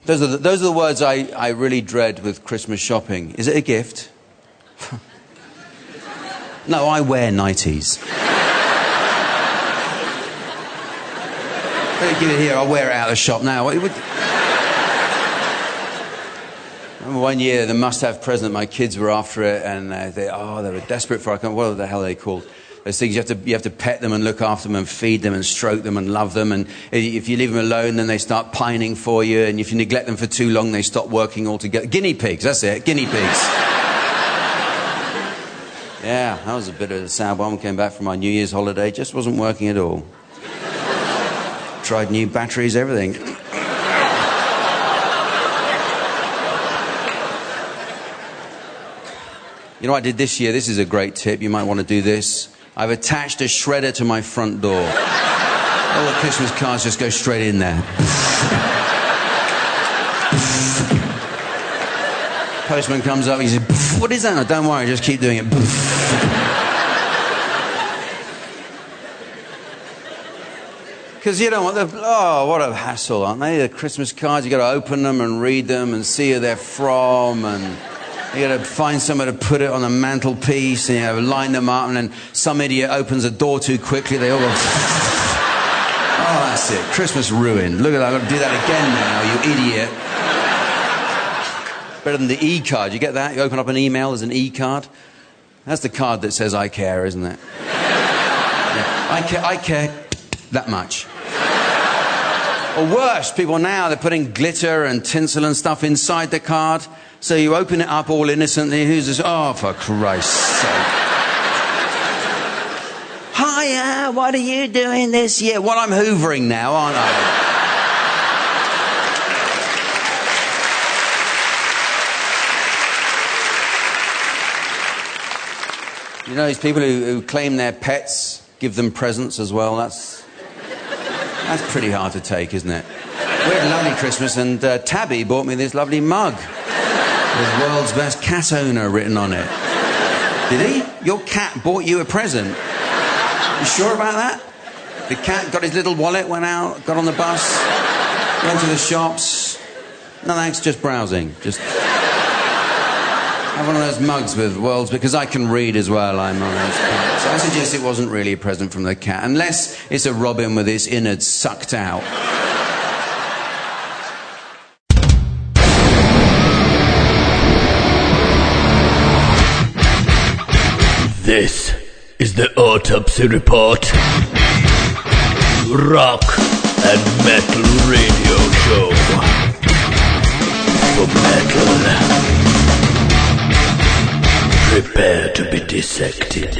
Those are the words I really dread with Christmas shopping. Is it a gift? No, I wear nighties. Don't give it here, I'll wear it out of the shop now. I remember one year, the must-have present, my kids were after it, and they were desperate for it. What the hell are they called? Those things you have to pet them and look after them and feed them and stroke them and love them. And if you leave them alone, then they start pining for you. And if you neglect them for too long, they stop working altogether. Guinea pigs, that's it, guinea pigs. Yeah, that was a bit of a sad one. We came back from our New Year's holiday, just wasn't working at all. Tried new batteries, everything. You know what I did this year? This is a great tip. You might want to do this. I've attached a shredder to my front door. All the Christmas cards just go straight in there. Postman comes up, he says, "What is that?" No, don't worry, just keep doing it. Because you don't want what a hassle, aren't they? The Christmas cards, you've got to open them and read them and see who they're from, and you got to find somewhere to put it on the mantelpiece, and you have to line them up, and then some idiot opens the door too quickly, they all go... Oh, that's it. Christmas ruined. Look at that, I've got to do that again now, you idiot. Better than the e-card. You get that? You open up an email, there's an e-card. That's the card that says I care, isn't it? Yeah. I care that much. Or worse, people now, they're putting glitter and tinsel and stuff inside the card. So you open it up all innocently. Who's this? Oh, for Christ's sake. Hiya, what are you doing this year? Well, I'm hoovering now, aren't I? You know these people who claim their pets, give them presents as well? That's pretty hard to take, isn't it? We had a lovely Christmas, and Tabby bought me this lovely mug with "World's Best Cat Owner" written on it. Did he? Your cat bought you a present? You sure about that? The cat got his little wallet, went out, got on the bus, went to the shops. No thanks, just browsing. Just... have one of those mugs with worlds, because I can read as well, I'm on those parts. So I suggest it wasn't really a present from the cat, unless it's a robin with its innards sucked out. This is the Autopsy Report. Rock and metal radio show. For metal. Prepare to be dissected.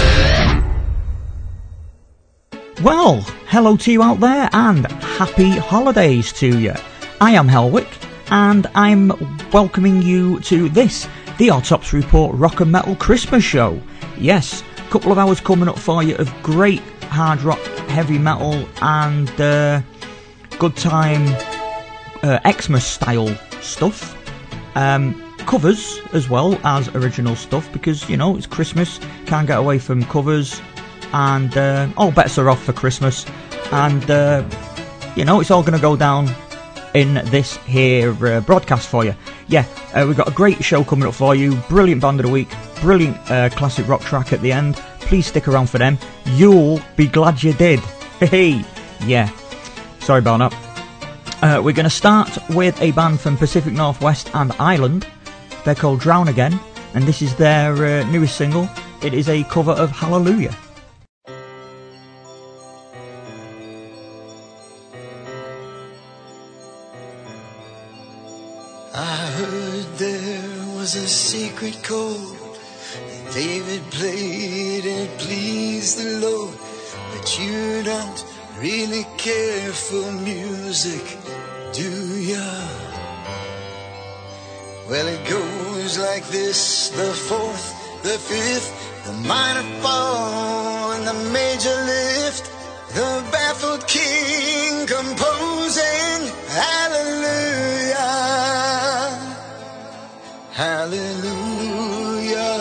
Well, hello to you out there, and happy holidays to you. I am Helwick, and I'm welcoming you to this, the Autopsy Report Rock and Metal Christmas Show. Yes, a couple of hours coming up for you of great hard rock, heavy metal, and good time Xmas style stuff. Covers as well as original stuff, because, you know, it's Christmas, can't get away from covers, and all bets are off for Christmas, and you know, it's all going to go down in this here broadcast for you. Yeah, we've got a great show coming up for you, brilliant band of the week, brilliant classic rock track at the end. Please stick around for them, you'll be glad you did. Hey, yeah, sorry about that. We're going to start with a band from Pacific Northwest and Ireland. They're called Drown Again, and this is their newest single. It is a cover of Hallelujah. I heard there was a secret chord that David played and it pleased the Lord, but you don't really care for music, do ya? Well, it goes like this: the fourth, the fifth, the minor fall, and the major lift. The baffled king composing hallelujah, hallelujah,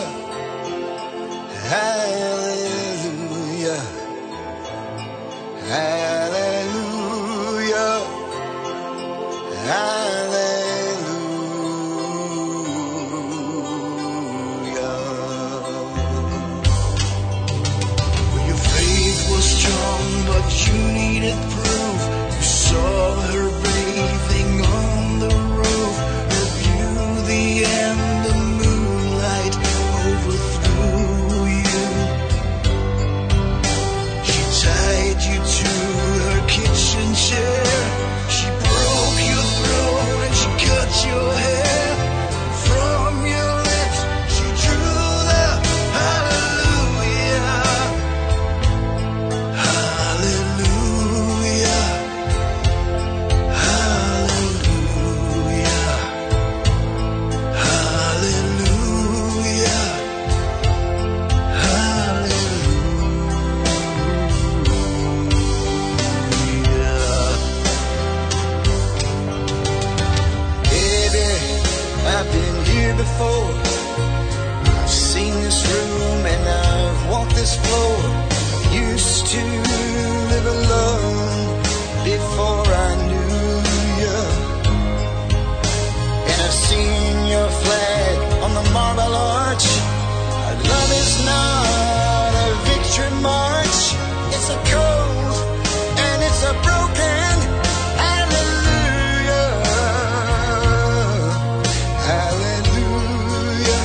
hallelujah, hallelujah, hallelujah. here before. I've seen this room and I've walked this floor. I used to live alone before I knew you. And I've seen your flag on the Marble Arch. Our love is not a victory march. It's a cold and it's a broken hallelujah. Hallelujah.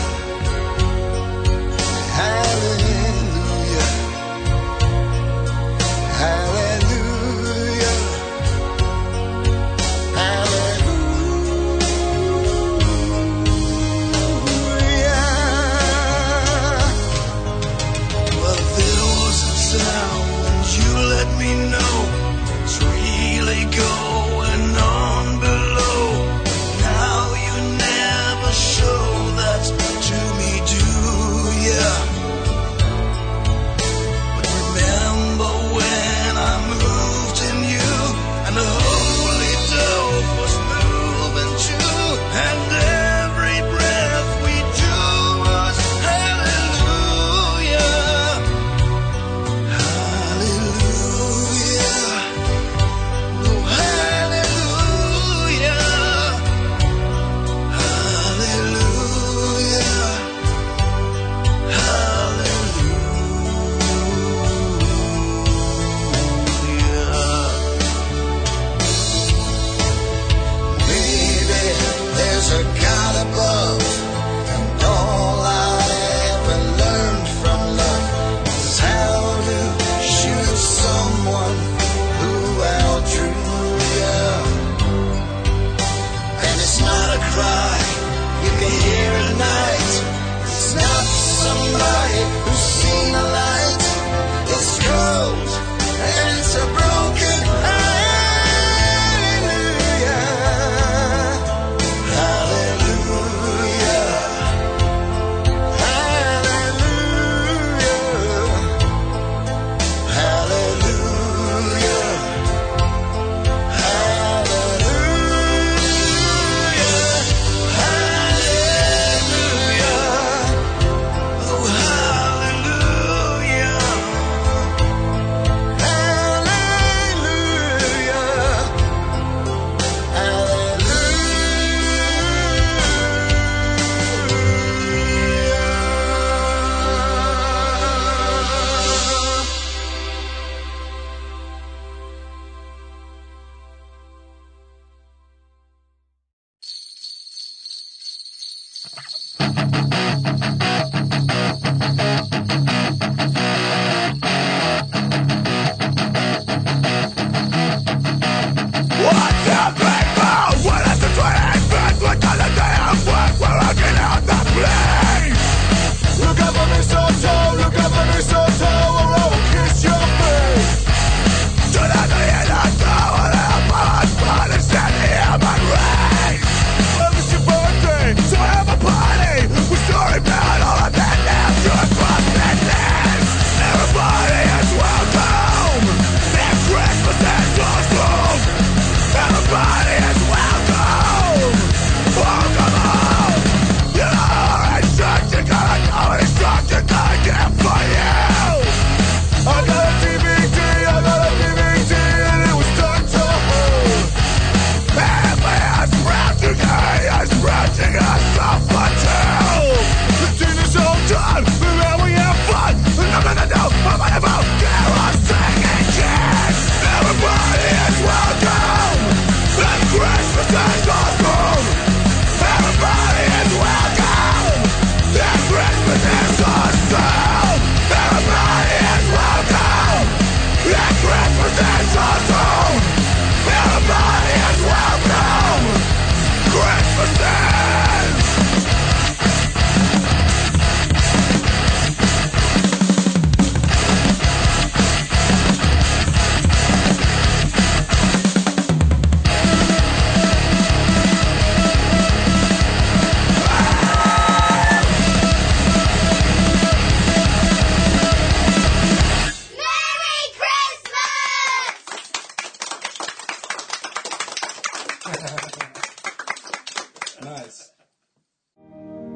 Hallelujah. Hallelujah. Well, there was a time when you let me know it's really going on below. Now you never show that to me, do ya? But remember when I moved in you, and the holy dove was moving too, and every breath we drew was hallelujah. Hallelujah. Oh, hallelujah. Hallelujah. Hallelujah. Maybe there's a God above, and all I ever learned from love is how to shoot someone who outdrew you. And it's not a cry you can hear at night. It's not somebody who's seen a light. It's cold and it's a broken hallelujah. Hallelujah. Hallelujah. Hallelujah. Hallelujah. Oh, hallelujah. Nice.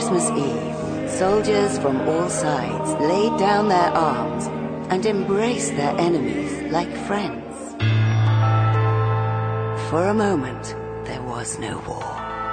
Christmas Eve, soldiers from all sides laid down their arms and embraced their enemies like friends. For a moment, there was no war.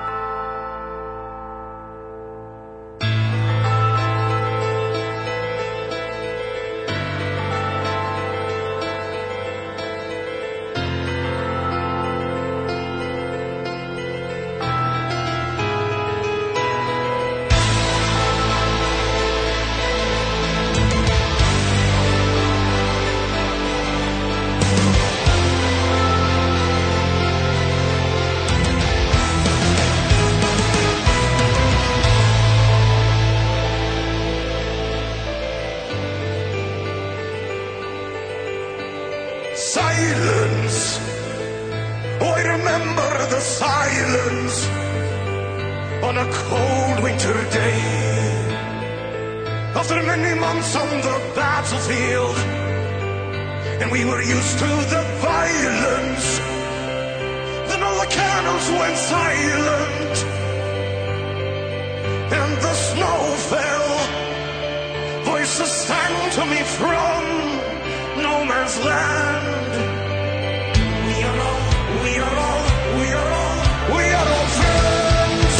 Silence. Oh, I remember the silence on a cold winter day. After many months on the battlefield, and we were used to the violence, then all the cannons went silent, and the snow fell. Voices sang to me from no man's land. We are all friends.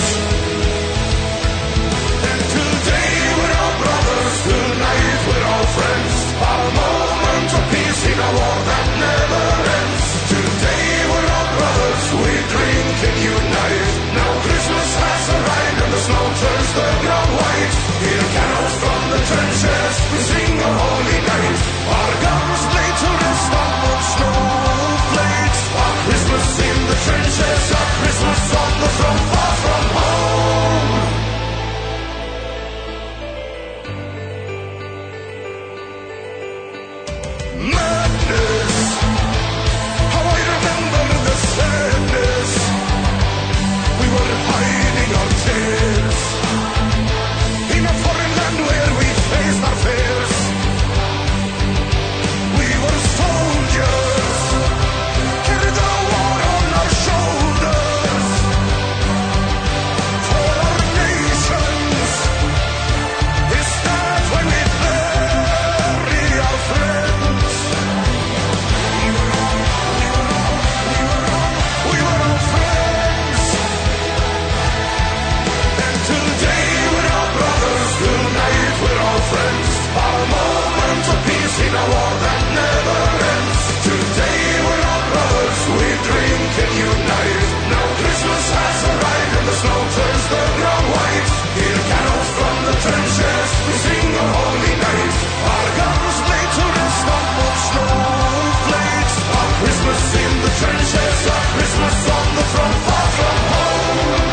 And today we're all brothers, tonight we're all friends. Our moment of peace in a war that never ends. Today we're all brothers, we drink and unite. Now Christmas has arrived and the snow turns the ground white. Hear carols from the trenches, we sing a holy night. Our guns laid to rest on old snowflakes. Our Christmas in the trenches, our Christmas on the front, far from home. Madness, how I remember the sadness. We were hiding our tears in a foreign land where we faced our fears. We were soldiers, carried the war on our shoulders for our nations. Is that why we bury our friends? We were all friends. And today we're all brothers, tonight we're all friends. Our moment of peace in a war that never ends. Today we're all brothers, we drink and unite. Now Christmas has arrived and the snow turns the ground white. Hear carols from the trenches, we sing a holy night. Our guns laid to rest on old snowflakes. Our Christmas in the trenches, our Christmas on the front, far from home.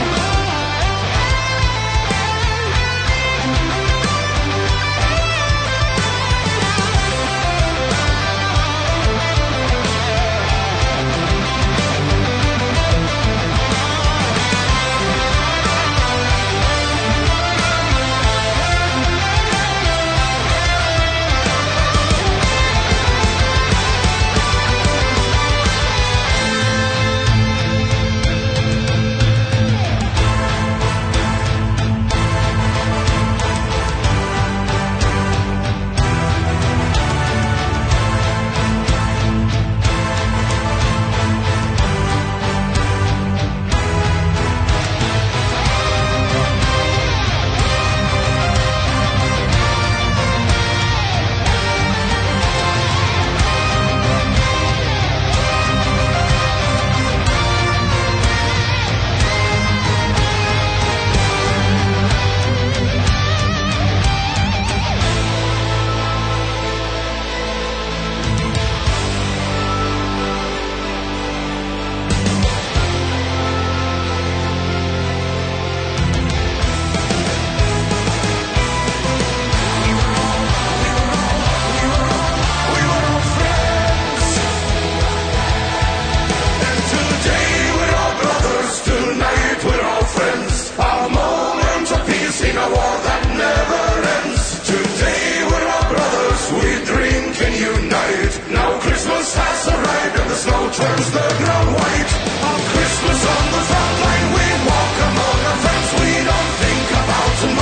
Turns the ground white. On Christmas on the front line, we walk among our friends. We don't think about tomorrow.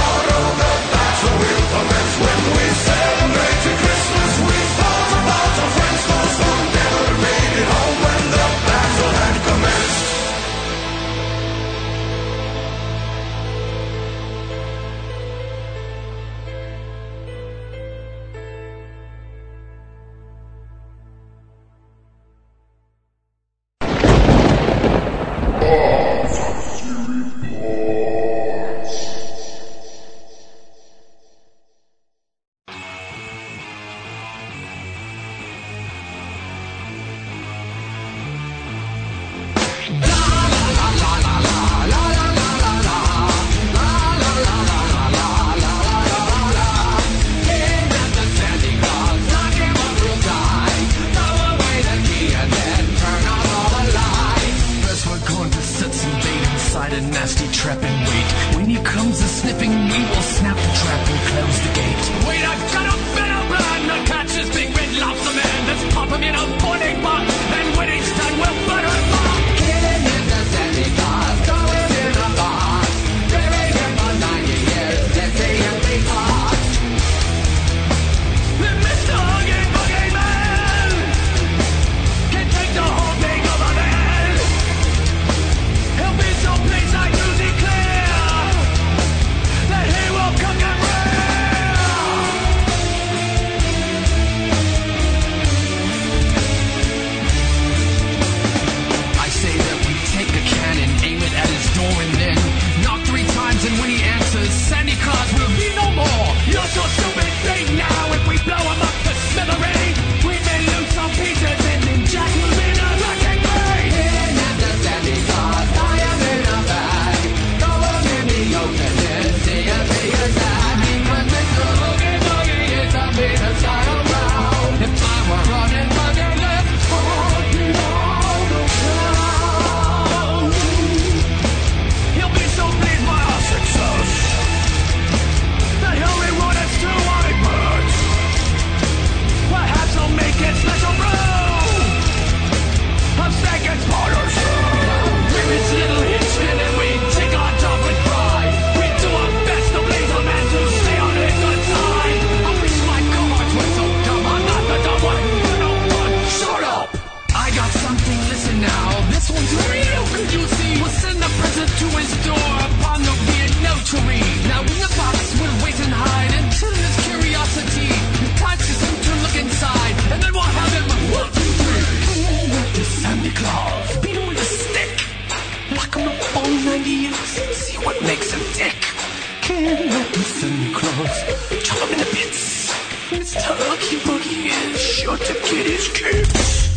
nasty trap and wait. When he comes a sniffing, we will snap the trap and close the gate. Wait, I've got a better plan to catch this big red lobster man. Let's pop him in a boiling pot, and when he's done, we'll butter him up. Killing him the Santa Claus, throw him in a box. Bury him for 90 years, let's see him be hot. Then Mr. Huggy Buggy Man can take the whole thing over the head. He'll be so pleased I do declare that he will cook and I say that we take a cannon, aim it at his door and then knock 3 times, and when he answers, Santa Claus will be no more. You're so stupid thing now, if we blow him up to smithereens, we may lose some pieces and then Jack will be the wrecking ball. In at the Santa Claus, I am in a bag. Throw him in the ocean and see him be a sad. Because Mr. Huggy Buggy is a mean style round. If I were running Buggy, let's talk it all the ground. He'll be so pleased by our success that he'll reward us to icebergs. Perhaps he'll make it special brew of steak and spiders. With his little hitchman and we take our job with pride. We do our best to please a man to stay on his good side. I wish my cohorts were so dumb. I'm not the dumb one. No one. Shut up. I got something, listen now. This one's real, could you see? We'll send a present to his door upon the weird notary. Now in the box we'll wait and hide until his curiosity entices him to look inside. And then we'll have him 1, 2, 3. This Santa Claus, beat him with a stick. Lock him up on 90 years, see what makes him tick. Can't let the Santa Claus chop him into bits. Mr. Huggy Buggy is sure to get his kicks.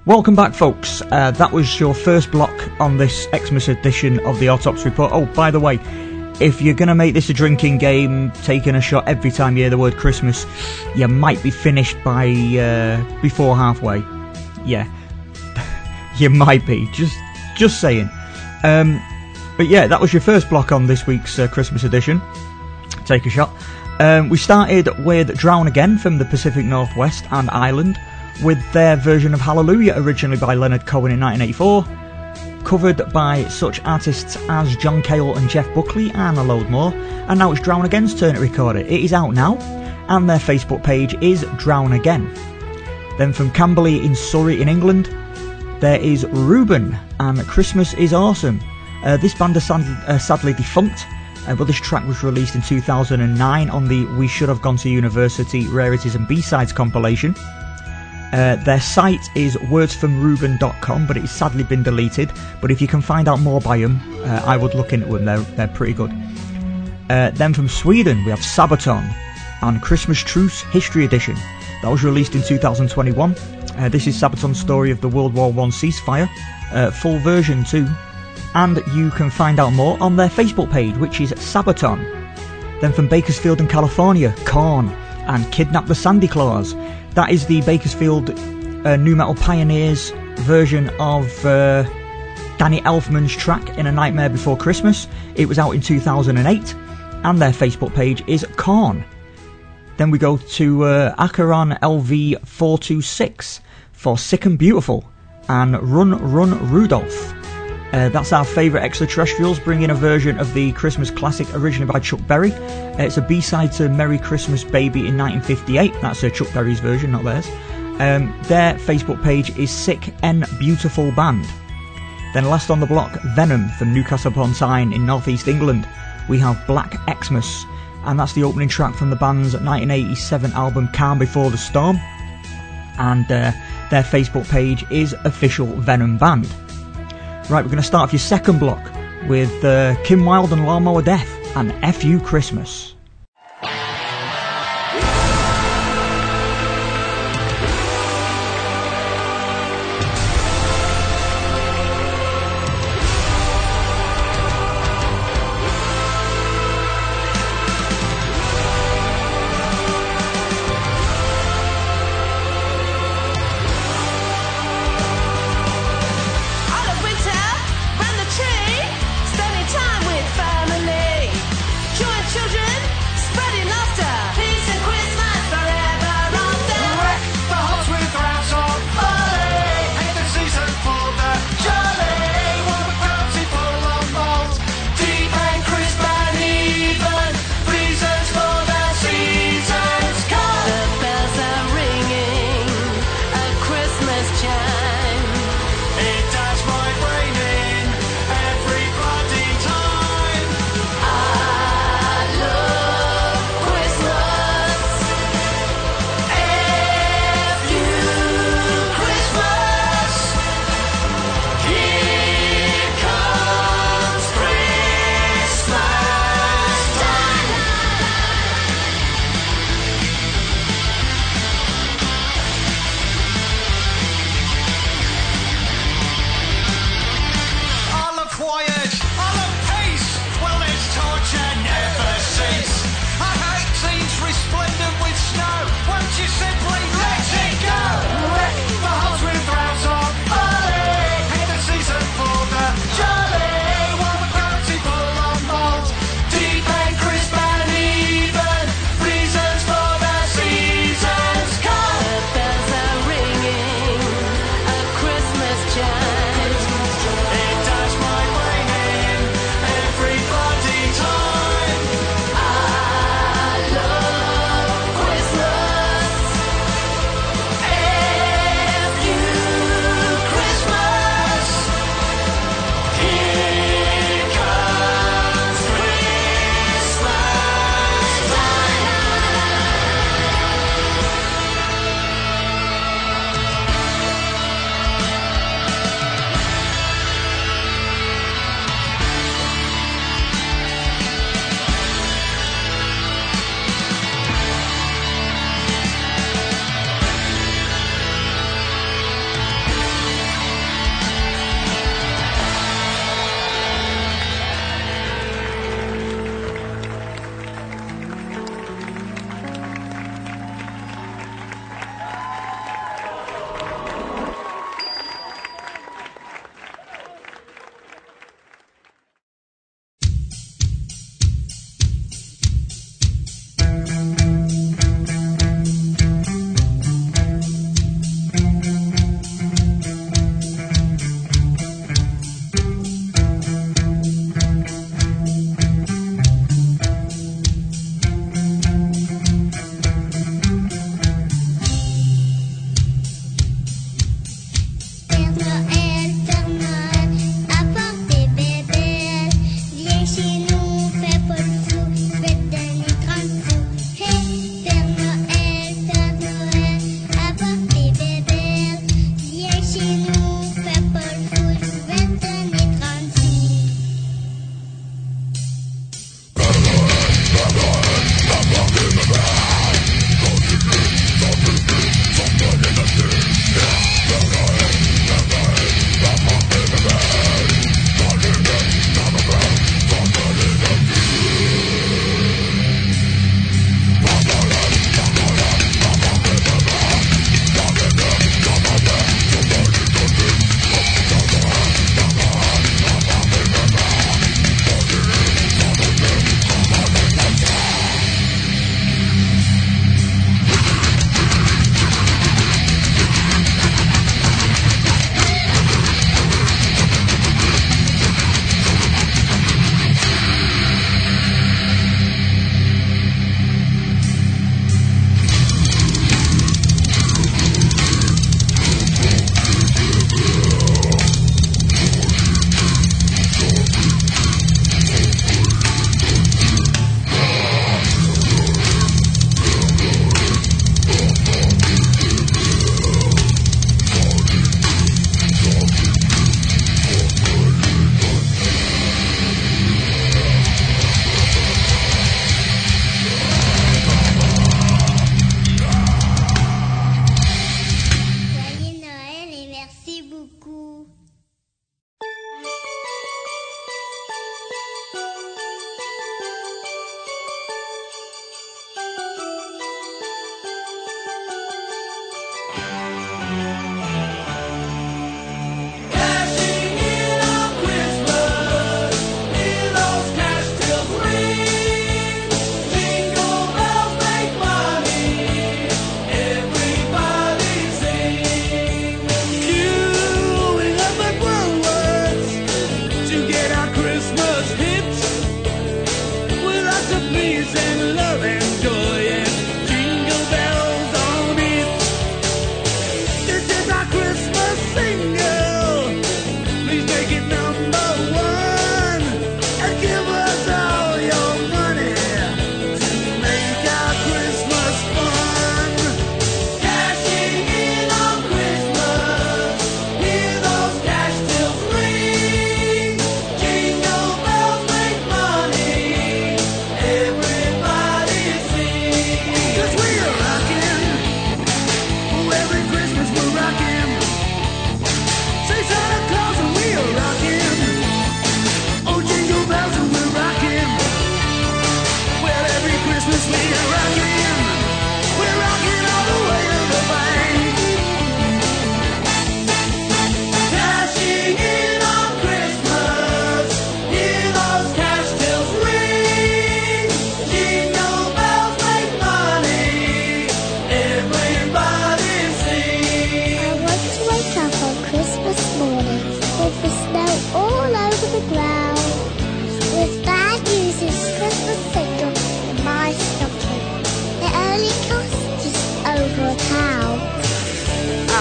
Welcome back, folks. That was your first block on this Xmas edition of the Autopsy Report. Oh, by the way, if you're going to make this a drinking game, taking a shot every time you hear the word Christmas, you might be finished by before halfway. Yeah, you might be. Just saying. But yeah, that was your first block on this week's Christmas edition. Take a shot. We started with Drown Again from the Pacific Northwest and Ireland, with their version of Hallelujah, originally by Leonard Cohen in 1984. Covered by such artists as John Cale and Jeff Buckley and a load more, and now it's Drown Again's turn to record it. It is out now, and their Facebook page is Drown Again. Then from Camberley in Surrey in England, there is Ruben and Christmas is Awesome. This band is sadly defunct, but this track was released in 2009 on the We Should Have Gone to University Rarities and B-Sides compilation. Their site is wordsfromruben.com, but it's sadly been deleted. But if you can find out more by them, I would look into them. They're pretty good. Then from Sweden, we have Sabaton and Christmas Truce History Edition. That was released in 2021. This is Sabaton's story of the World War I ceasefire. Full version too. And you can find out more on their Facebook page, which is Sabaton. Then from Bakersfield in California, Korn and Kidnap the Sandy Claus. That is the Bakersfield Nu Metal Pioneers version of Danny Elfman's track In a Nightmare Before Christmas. It was out in 2008, and their Facebook page is Korn. Then we go to Acheron LV426 for Sick and Beautiful and Run Run Rudolph. That's our favourite extraterrestrials, bringing a version of the Christmas classic originally by Chuck Berry. It's a B-side to Merry Christmas Baby in 1958. That's Chuck Berry's version, not theirs. Their Facebook page is Sick and Beautiful Band. Then last on the block, Venom from Newcastle upon Tyne in northeast England. We have Black Xmas, and that's the opening track from the band's 1987 album Calm Before the Storm. And their Facebook page is Official Venom Band. Right, we're going to start off your second block with Kim Wilde and Lawnmower Death and F.U. Christmas. Spending time with family, join children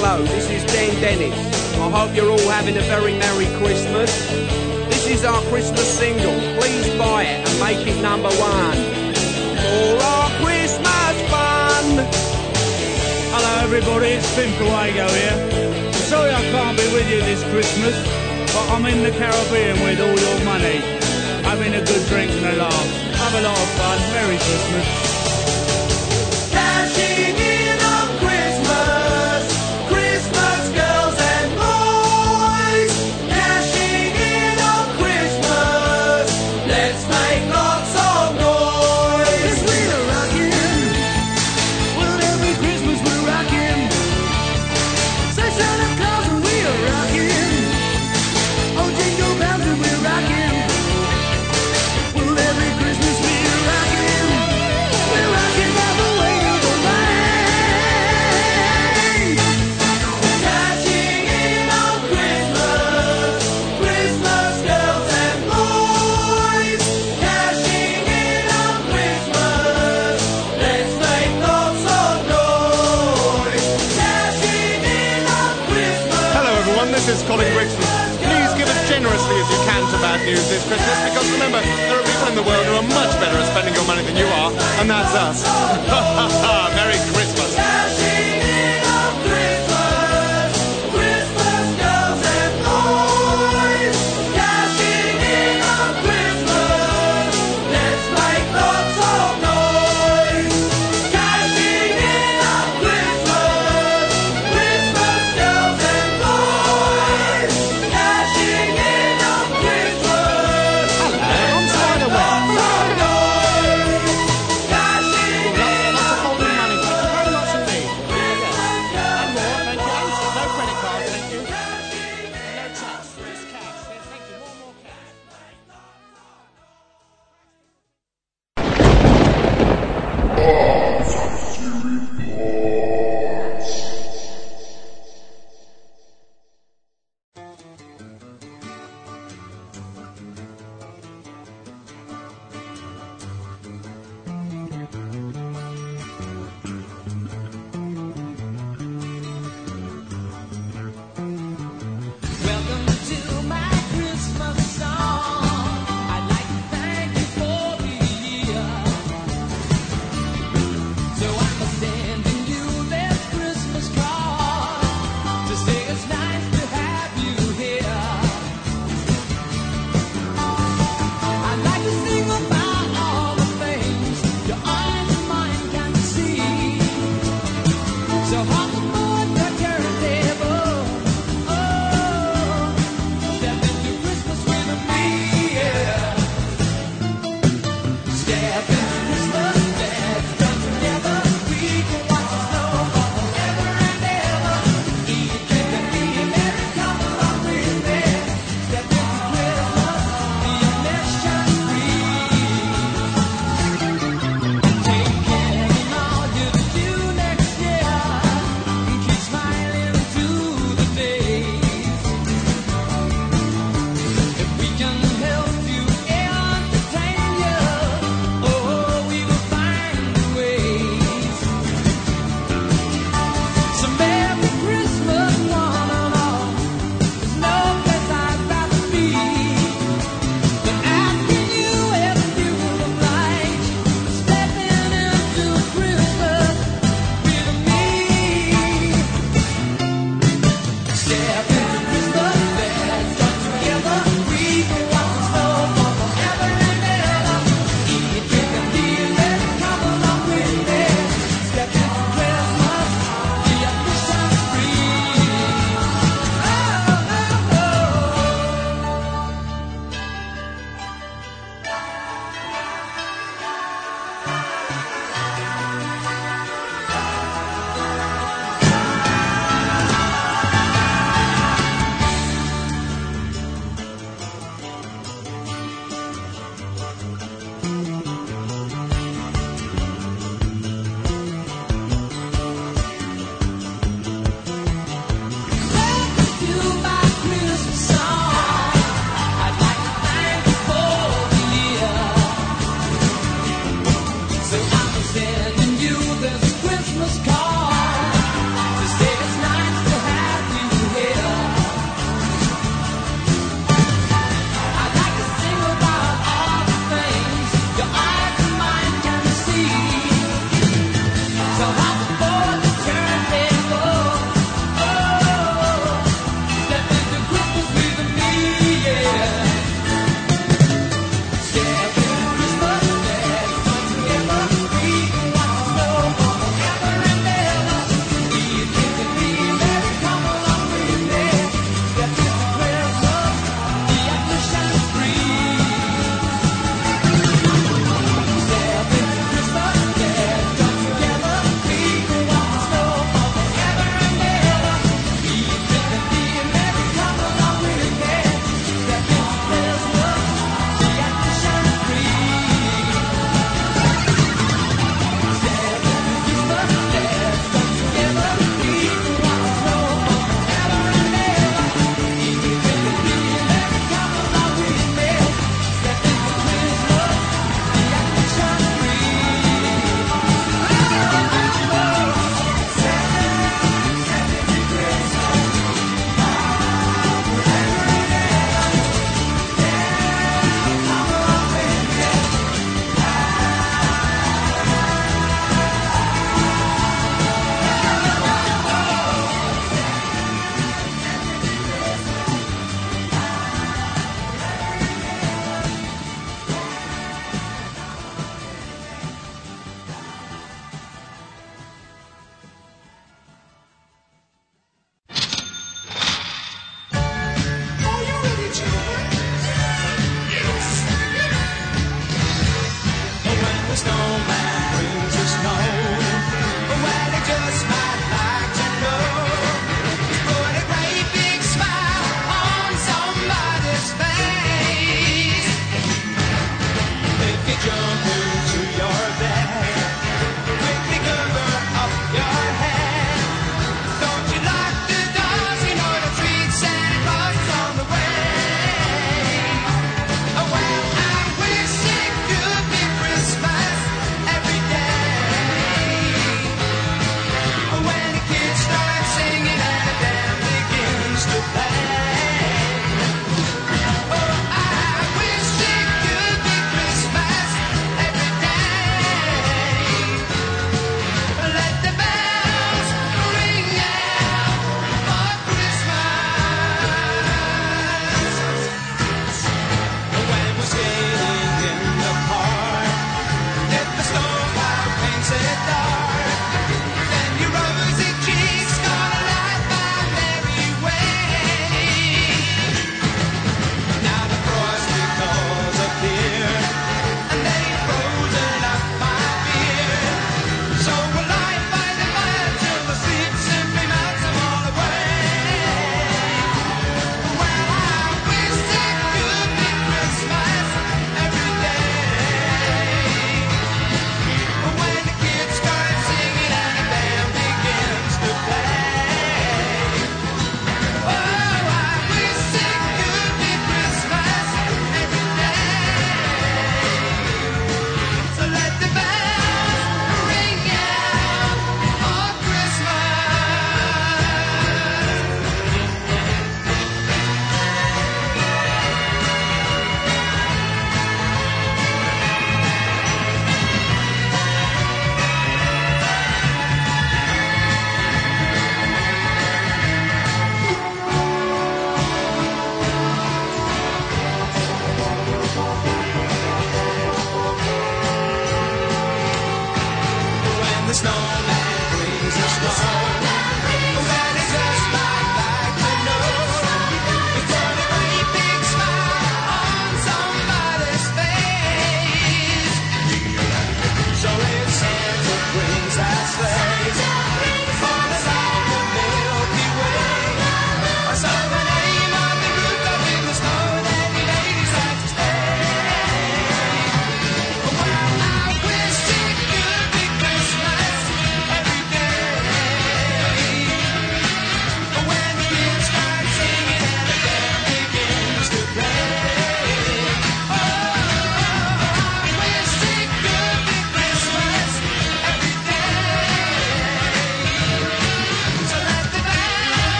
Hello, this is Dan Dennis. I hope you're all having a very Merry Christmas. This is our Christmas single. Please buy it and make it number 1. For our Christmas fun. Hello everybody, it's Tim Kawago here. I'm sorry I can't be with you this Christmas, but I'm in the Caribbean with all your money, having a good drink and a laugh. Have a lot of fun. Merry Christmas. Cashing in on Christmas, Christmas girls and boys. Cashing in on Christmas, let's make lots of noise. Yes, we're rocking. Well, every Christmas we're rocking. Say Santa Claus and we are rocking. Oh, jingle bells and we're rocking. Well, every Christmas we're rocking. We're rocking all the way to the rain. Cashing in on Christmas, Christmas girls and boys. Cashing in on Christmas, let's make lots of noise. Cashing in on Christmas. Hello everyone, this is Colin Brixton. Please give as generously as you can to Bad News this Christmas, because remember, there are people in the world who are much better at spending your money than you are, and that's us. Merry Christmas. Cashing in on Christmas, Christmas girls and boys. Cashing in on Christmas, let's make lots of noise. Cashing in on Christmas, Christmas girls and boys. Cashing in on Christmas, let's make lots of noise. Cashing in on Holding money, thank you very much indeed. And more, thank you. No credit card, thank you. No tax, just cash. Thank you, more cash. Welcome to my Christmas song. I'd like to thank you for the year. So I'm sending you this Christmas card to say it's nice to have you here. I'd like to sing about all the things your eyes and mine can see. So hop aboard the turntable. Step into Christmas with me, yeah. Step into Christmas, let's come together. We can watch the snow fall forever and ever. Eat, drink, and be merry. Come along with me. Step into Christmas, be a mission free. Take care of all you do next year. And keep smiling through the days. If we can help you entertain you, oh, we will find the ways. So Merry Christmas, one and all. There's no place I'd rather be than asking you if you would like stepping into Christmas with me. Step into Christmas, let's come together. We can watch the snow fall forever and ever. Eat, drink, and be merry. Come along with me. Step into Christmas, be a mission free. Oh, oh, Welcome to my Christmas song. I'd like to thank you for the year. So I'm sending you this Christmas card to say it's nice to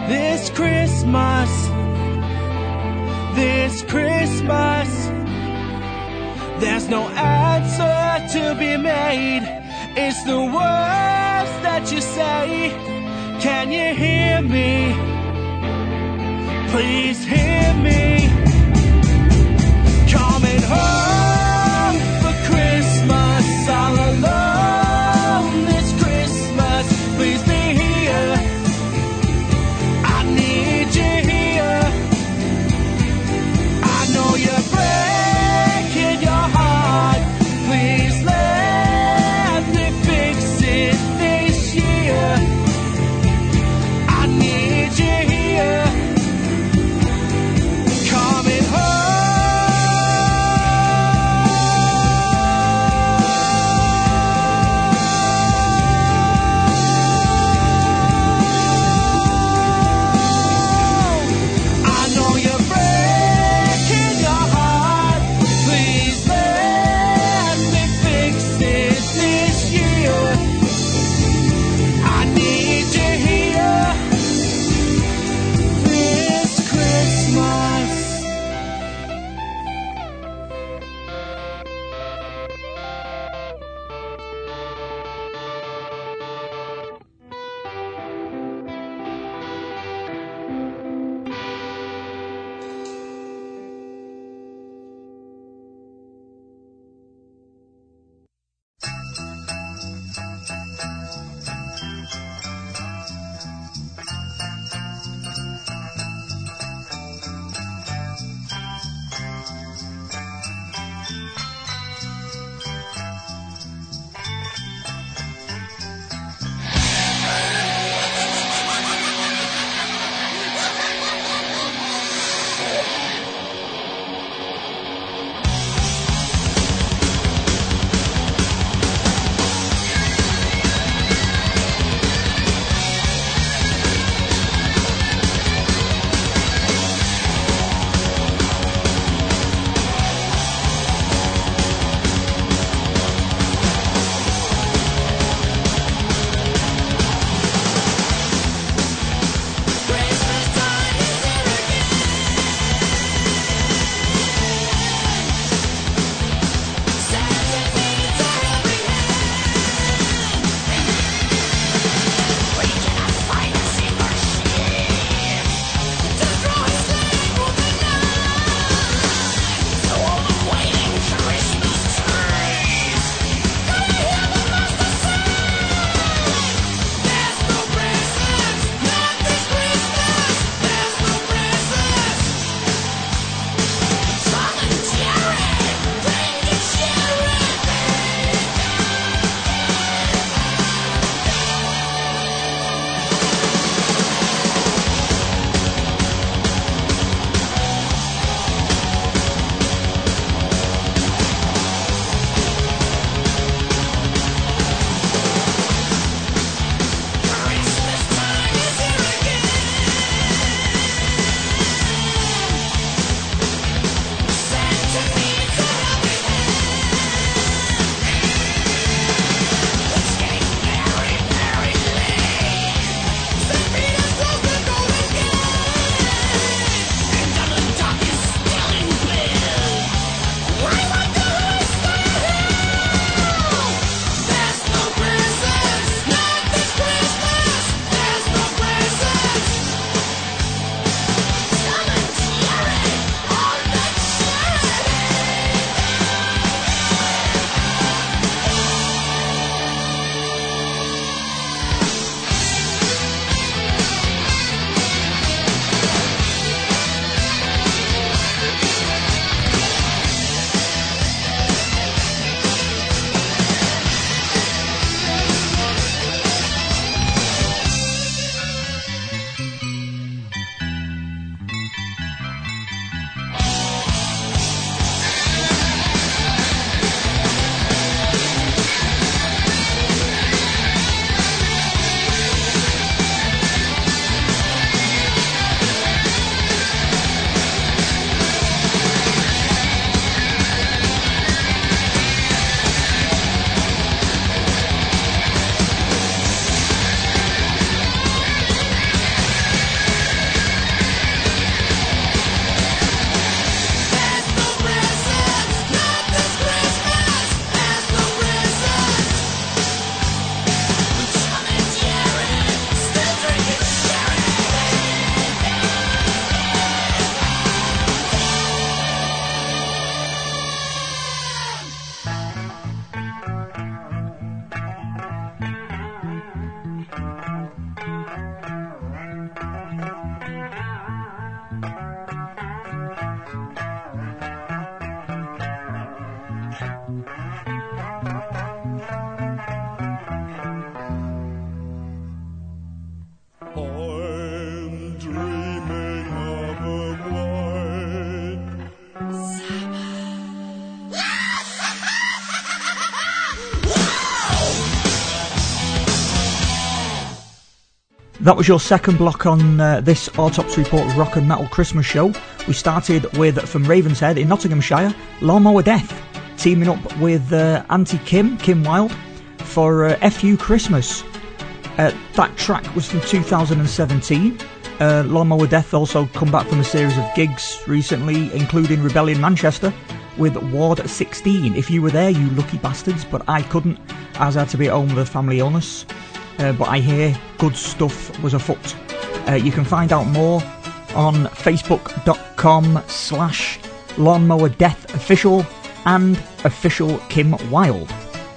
This Christmas, there's no answer to be made. It's the words that you say. Can you hear me? Please hear me. Coming home for Christmas all alone this Christmas. Please be here. I need you here. I know you're breaking your heart. Please let me fix it this year. I need you here. That was your second block on this Autopsy Report Rock and Metal Christmas show. We started with, from Ravenshead in Nottinghamshire, Lawnmower Death, teaming up with Auntie Kim Wilde, for FU Christmas. That track was from 2017. Lawnmower Death also come back from a series of gigs recently, including Rebellion Manchester with Ward 16. If you were there, you lucky bastards, but I couldn't, as I had to be at home with a family illness. But I hear good stuff was afoot. You can find out more on facebook.com/Lawnmower Death Official and Official Kim Wilde.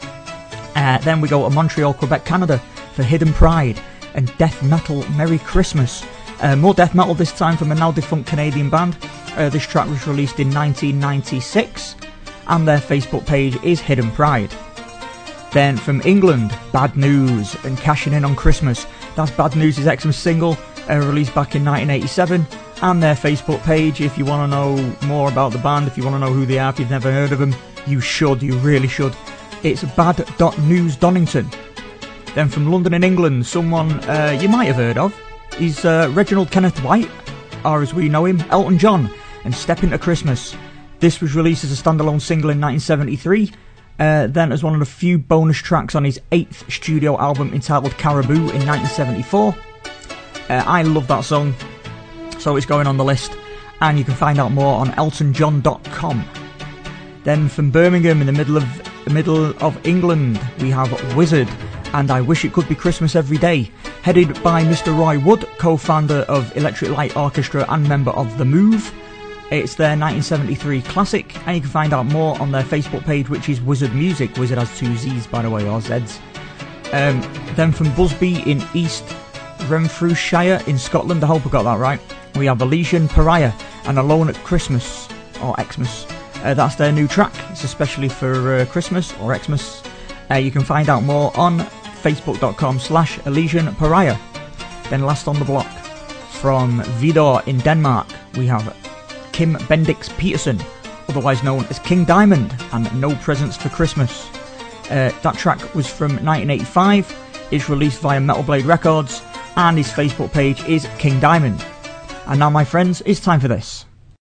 Then we go to Montreal, Quebec, Canada for Hidden Pride and Death Metal Merry Christmas. More death metal, this time from a now defunct Canadian band. This track was released in 1996 and their Facebook page is Hidden Pride. Then from England, Bad News and Cashing In on Christmas. That's Bad News' Xmas single, released back in 1987, and their Facebook page. If you want to know more about the band, if you want to know who they are, if you've never heard of them, you really should. It's Bad.News Donington. Then from London in England, someone you might have heard of. He's Reginald Kenneth White, or as we know him, Elton John, and Step Into Christmas. This was released as a standalone single in 1973. Then as one of the few bonus tracks on his 8th studio album entitled Caribou in 1974. I love that song, so it's going on the list, and you can find out more on eltonjohn.com. Then from Birmingham, in the middle of England, we have Wizard and I Wish It Could Be Christmas Every Day, headed by Mr. Roy Wood, co-founder of Electric Light Orchestra and member of The Move. It's their 1973 classic, and you can find out more on their Facebook page, which is Wizard Music. Wizard has 2 Z's, by the way, or Z's. Then from Busby in East Renfrewshire in Scotland, I hope I got that right, we have Elysian Pariah and Alone at Christmas, or Xmas. That's their new track. It's especially for Christmas, or Xmas. You can find out more on facebook.com/Elysian Pariah. Then last on the block, from Vidor in Denmark, we have Kim Bendix Peterson, otherwise known as King Diamond, and No Presents for Christmas. That track was from 1985. It's released via Metal Blade Records, and his Facebook page is King Diamond. And now, my friends, it's time for this.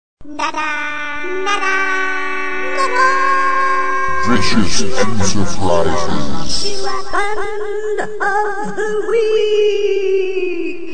Vicious Enterprises Band of the Week.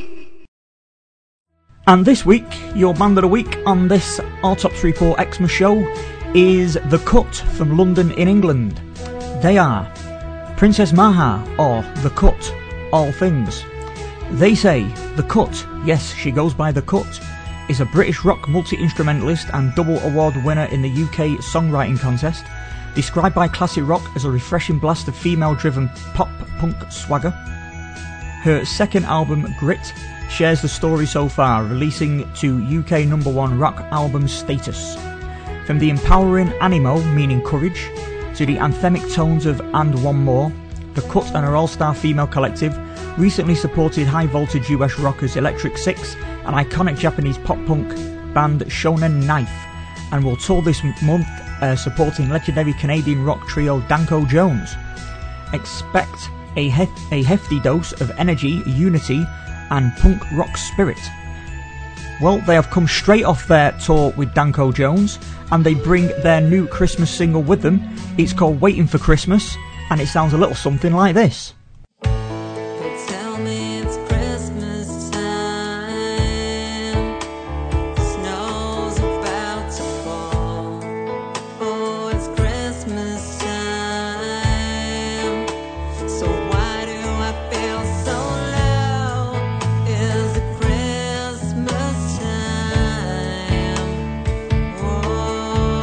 And this week, your Band of the Week on this Autopsy Report Xmas show is The Cut from London in England. They are Princess Maha, or The Cut, all things. They say The Cut, yes, she goes by The Cut, is a British rock multi-instrumentalist and double award winner in the UK Songwriting Contest, described by Classic Rock as a refreshing blast of female-driven pop-punk swagger. Her second album, Grit, shares the story so far, releasing to UK #1 rock album status. From the empowering animo, meaning courage, to the anthemic tones of And One More, The Cut and her all-star female collective recently supported high-voltage US rockers Electric Six and iconic Japanese pop-punk band Shonen Knife, and will tour this month supporting legendary Canadian rock trio Danko Jones. Expect a hefty dose of energy, unity and punk rock spirit. Well, they have come straight off their tour with Danko Jones, and they bring their new Christmas single with them. It's called Waiting for Christmas, and it sounds a little something like this.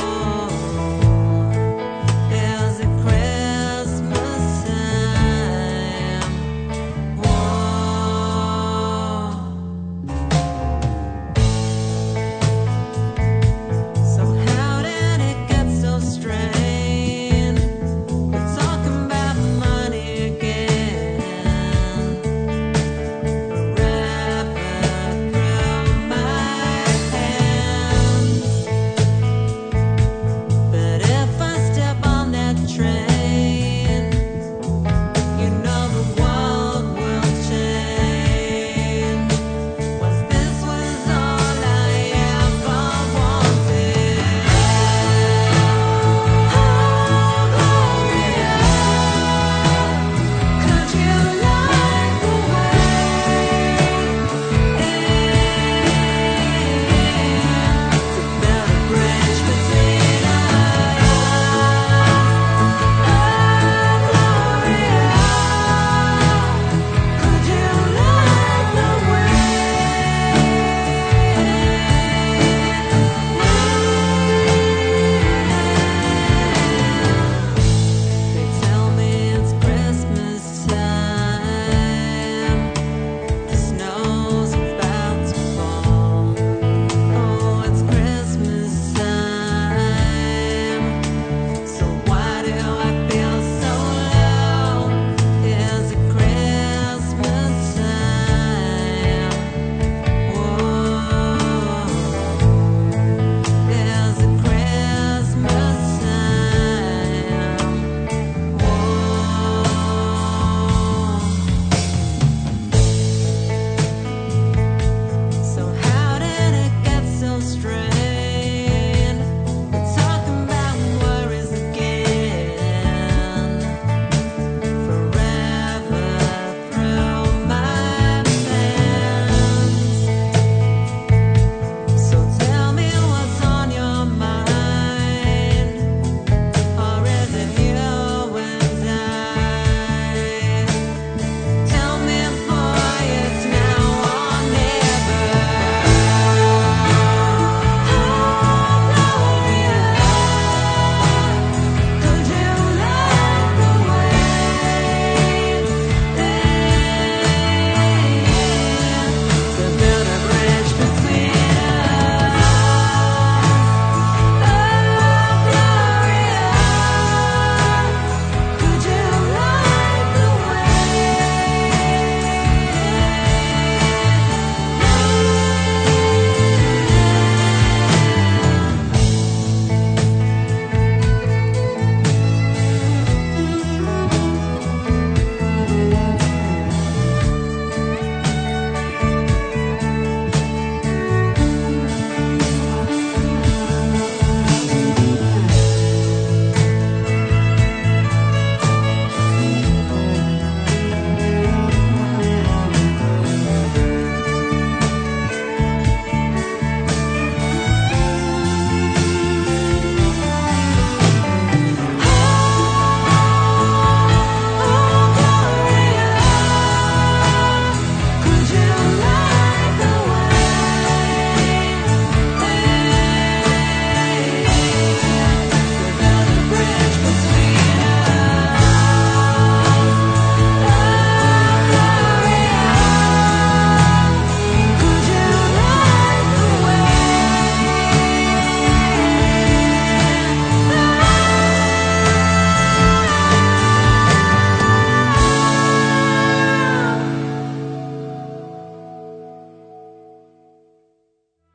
Christmas time.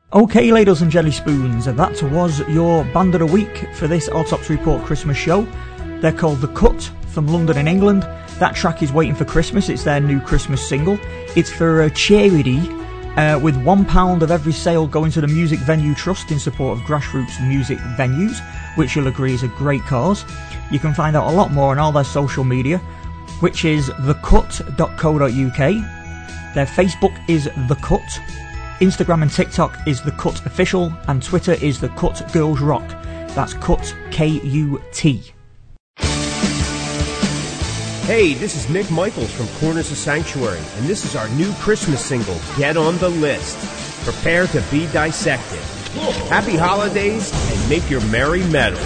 Okay, ladles and jelly spoons, that was your band of the week for this Autopsy Report Christmas show. They're called The Cut, from London in England. That track is Waiting for Christmas. It's their new Christmas single. It's for a charity, with £1 of every sale going to the Music Venue Trust in support of grassroots music venues, which you'll agree is a great cause. You can find out a lot more on all their social media, which is thecut.co.uk. Their Facebook is The Cut. Instagram and TikTok is The Cut Official, and Twitter is The Cut Girls Rock. That's Cut, K-U-T. Hey, this is Mick Michaels from Corners of Sanctuary, and this is our new Christmas single, Get on the List. Prepare to be dissected. Happy holidays, and make your merry metal.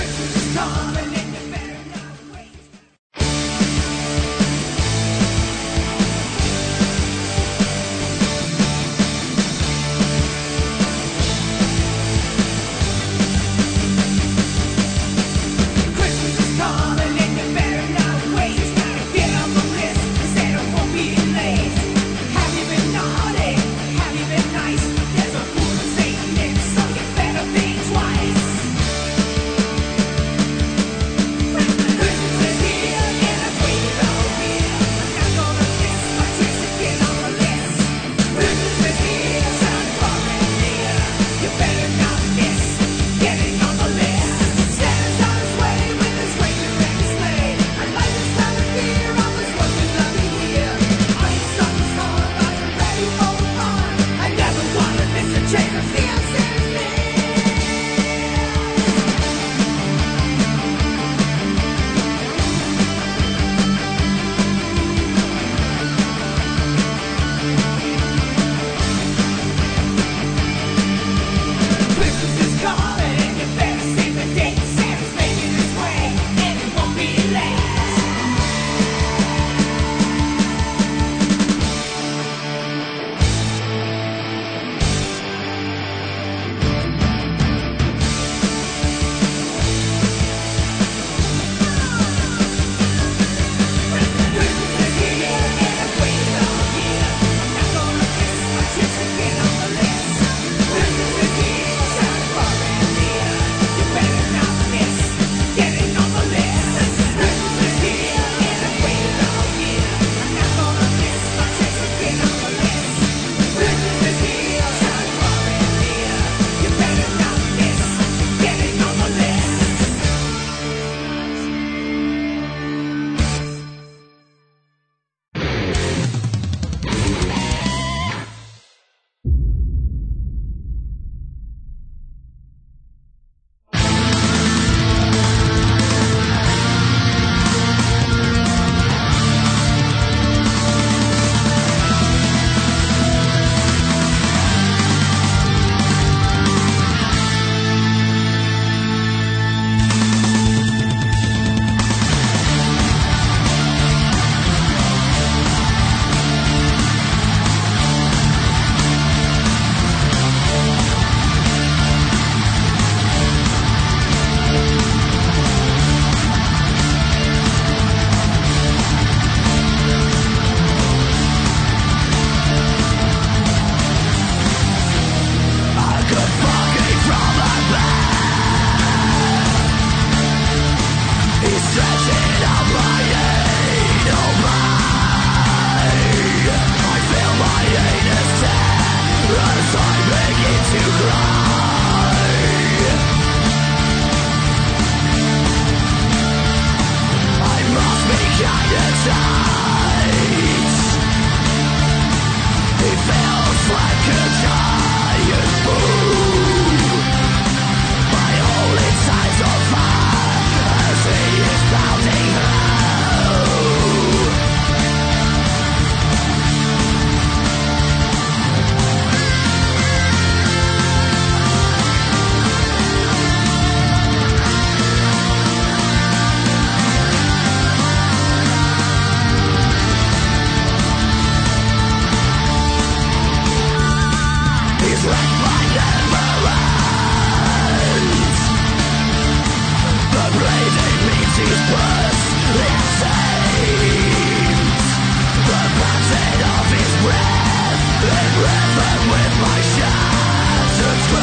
with my shattered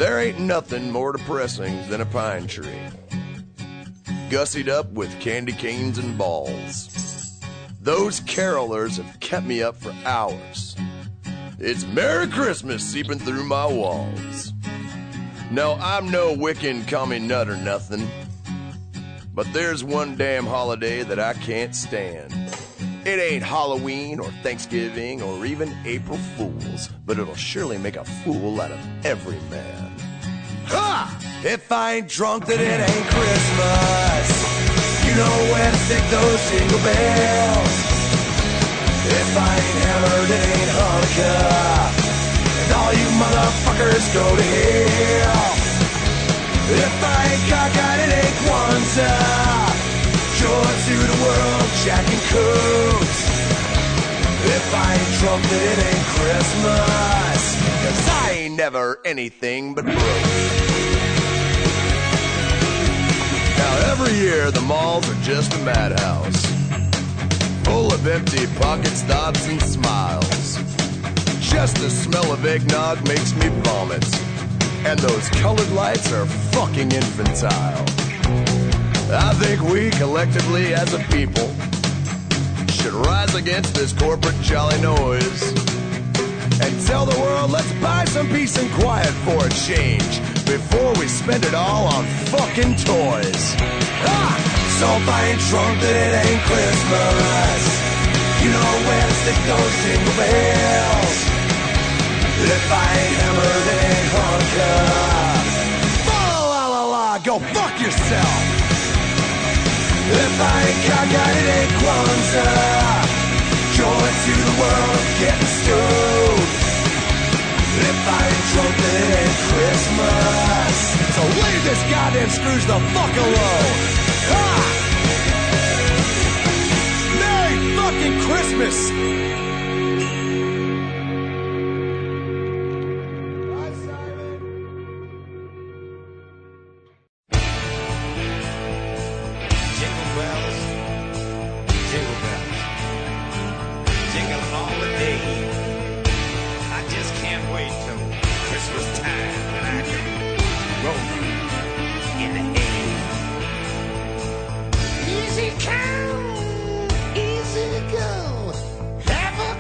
There ain't nothing more depressing than a pine tree, gussied up with candy canes and balls. Those carolers have kept me up for hours. It's Merry Christmas seeping through my walls. No, I'm no Wiccan commie nut or nothing, but there's one damn holiday that I can't stand. It ain't Halloween or Thanksgiving or even April Fools, but it'll surely make a fool out of every man. Ha! If I ain't drunk, then it ain't Christmas. You know where to stick those jingle bells. If I ain't hammered, it ain't Hanukkah. And all you motherfuckers go to hell. If I ain't cockeyed, it ain't Kwanzaa. Joy to the world, Jack and Coots. If I ain't drunk, then it ain't Christmas. 'Cause I ain't never anything but broke. Now every year the malls are just a madhouse, full of empty pockets, thoughts, and smiles. Just the smell of eggnog makes me vomit, and those colored lights are fucking infantile. I think we collectively as a people should rise against this corporate jolly noise and tell the world, let's buy some peace and quiet for a change before we spend it all on fucking toys. Ah! So if I ain't drunk, then it ain't Christmas. You know where to stick those jingle bells. If I ain't hammered, it ain't Hanukkah. La la la, go fuck yourself. If I ain't cockeyed, it ain't Kwanzaa. Joy to the world of getting stoned. If I ain't drunk, then it ain't Christmas. So leave this goddamn Scrooge the fuck alone. Ha! Merry fucking Christmas! Easy come, easy go. Have a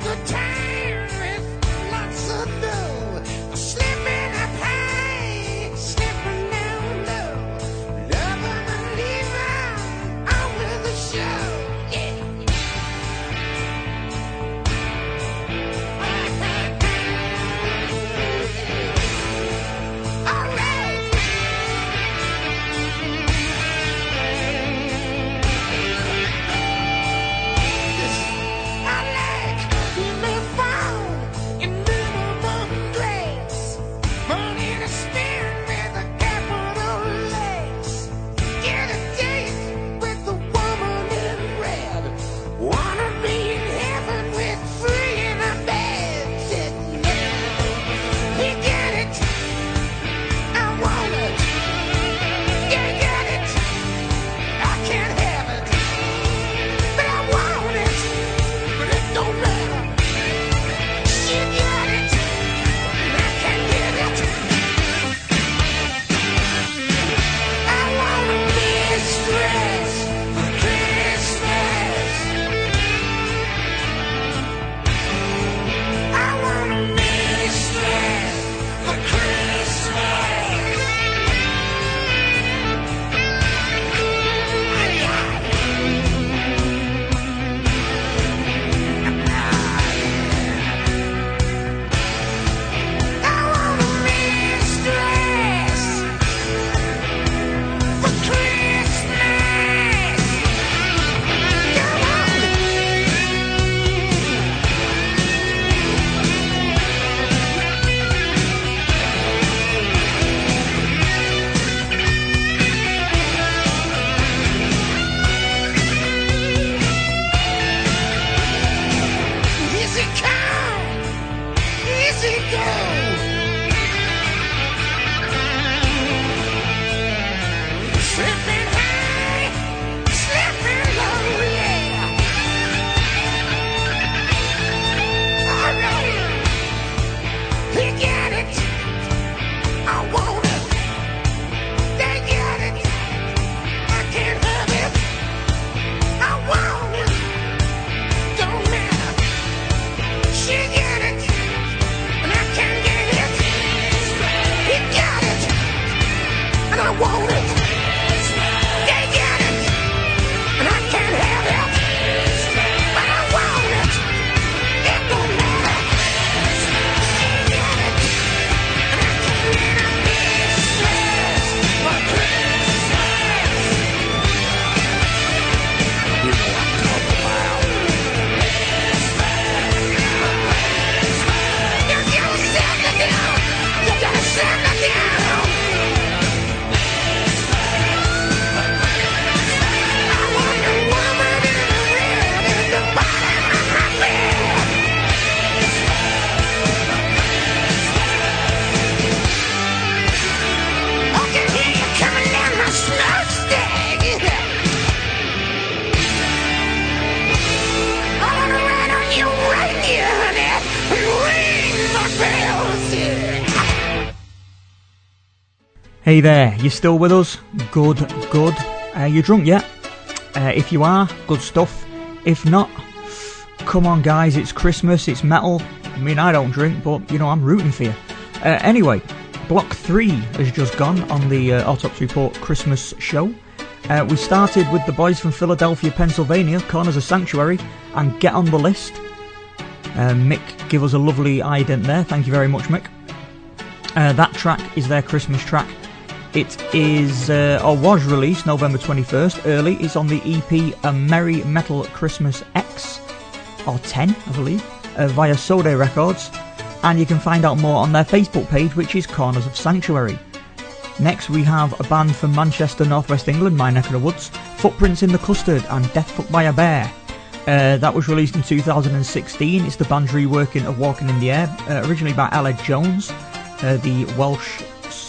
Hey there, you still with us? Good. You drunk yet? If you are, good stuff. If not, come on guys, it's Christmas, it's metal. I mean, I don't drink, but, you know, I'm rooting for you. Anyway, Block 3 has just gone on the Autopsy Report Christmas show. We started with the boys from Philadelphia, Pennsylvania, Corners of Sanctuary, and Get on the List. Mick gave us a lovely ident there, thank you very much, Mick. That track is their Christmas track. It is, or was released November 21st, early. It's on the EP A Merry Metal Christmas X, or 10, I believe, via Sode Records. And you can find out more on their Facebook page, which is Corners of Sanctuary. Next we have a band from Manchester, Northwest England, my neck of the woods, Footprints in the Custard and Death Fucked by a Bear. That was released in 2016. It's the band's reworking of Walking in the Air, originally by Aled Jones, the Welsh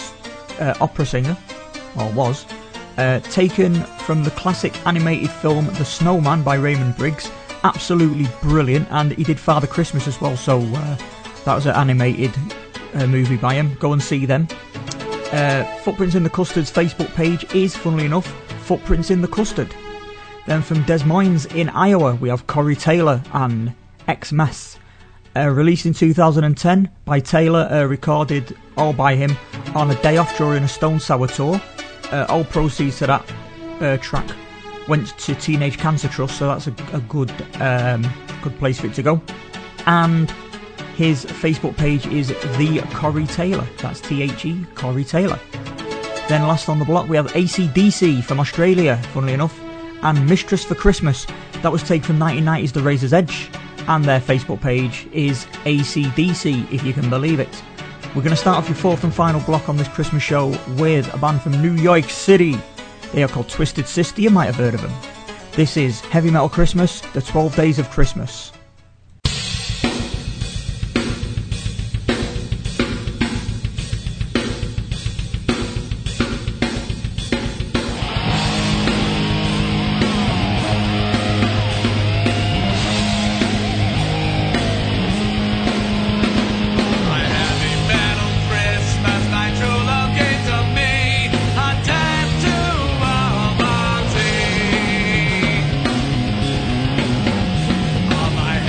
opera singer, or was, taken from the classic animated film The Snowman by Raymond Briggs. Absolutely brilliant, and he did Father Christmas as well, so that was an animated movie by him. Go and see them. Footprints in the Custard's Facebook page is, funnily enough, Footprints in the Custard. Then from Des Moines in Iowa we have Corey Taylor and Xmas. Released in 2010 by Taylor, recorded all by him on a day off during a Stone Sour tour. All proceeds to that track went to Teenage Cancer Trust, so that's a good place for it to go. And his Facebook page is The Corey Taylor, that's THE, Corey Taylor. Then last on the block we have AC/DC from Australia, funnily enough, and Mistress for Christmas. That was taken from 1990's The Razor's Edge, and their Facebook page is AC/DC, if you can believe it. We're going to start off your fourth and final block on this Christmas show with a band from New York City. They are called Twisted Sister, you might have heard of them. This is Heavy Metal Christmas, the 12 Days of Christmas. My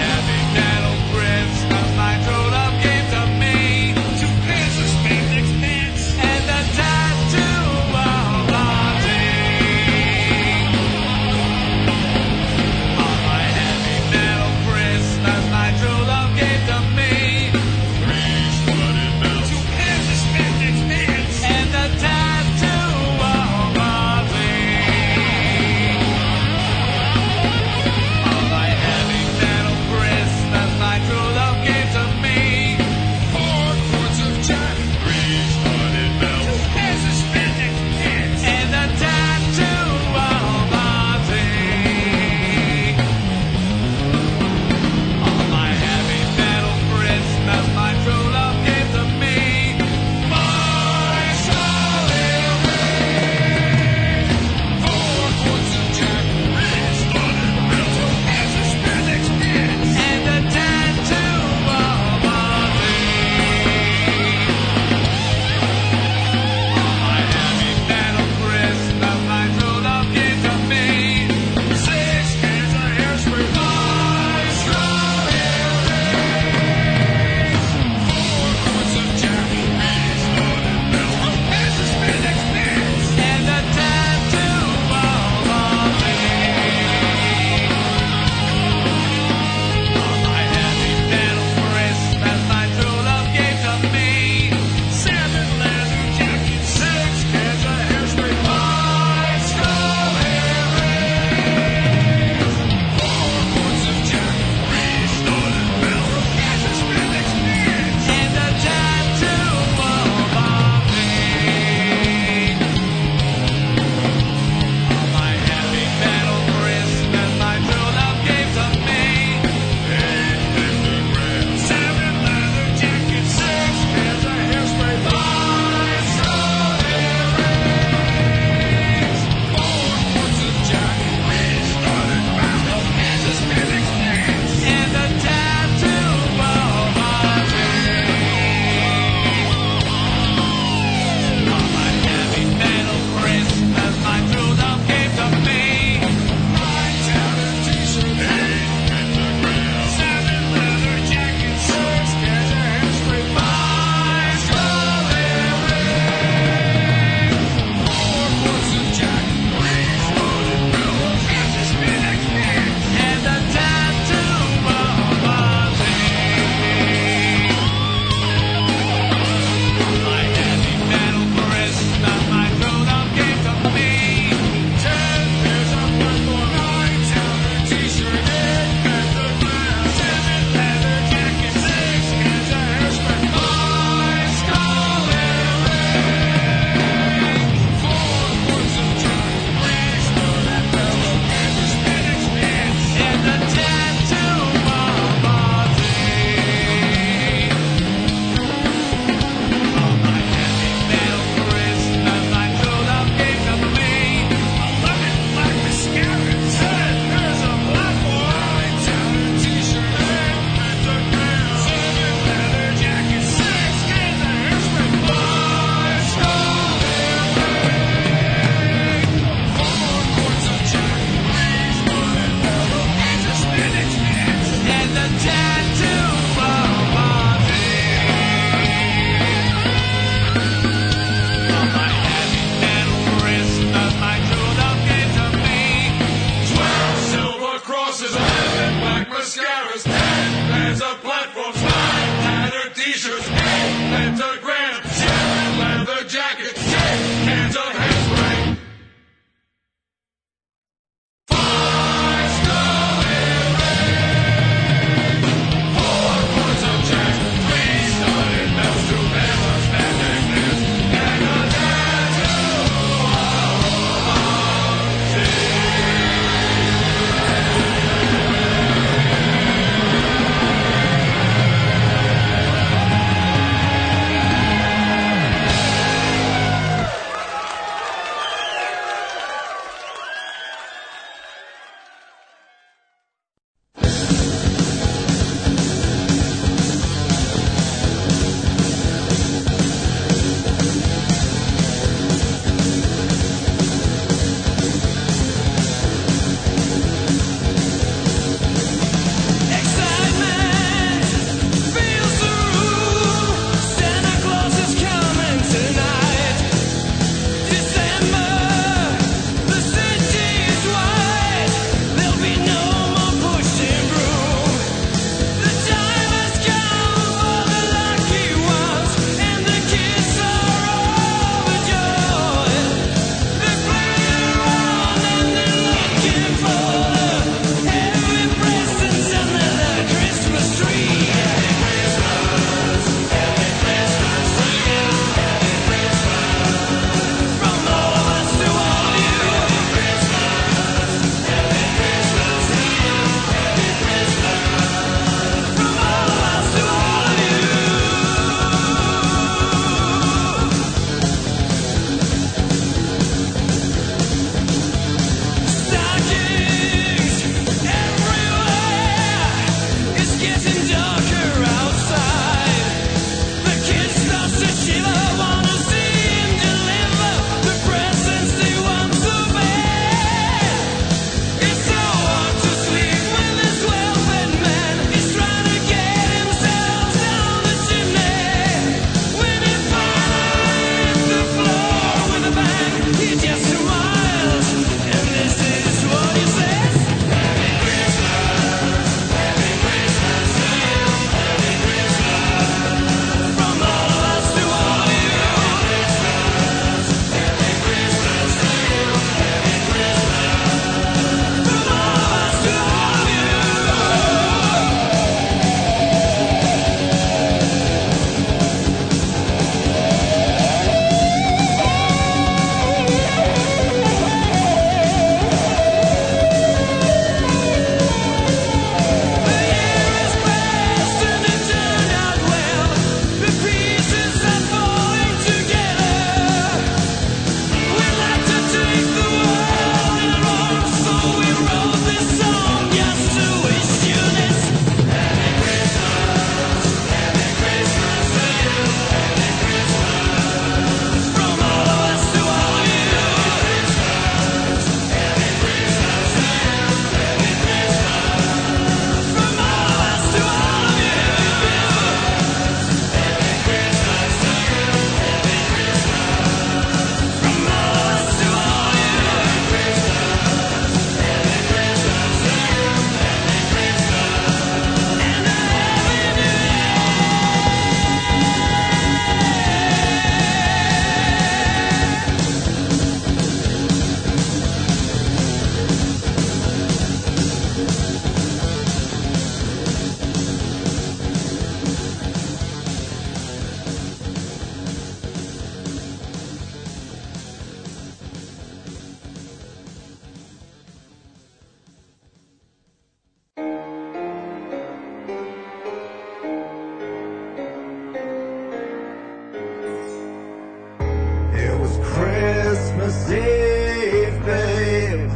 Christmas Eve, babe,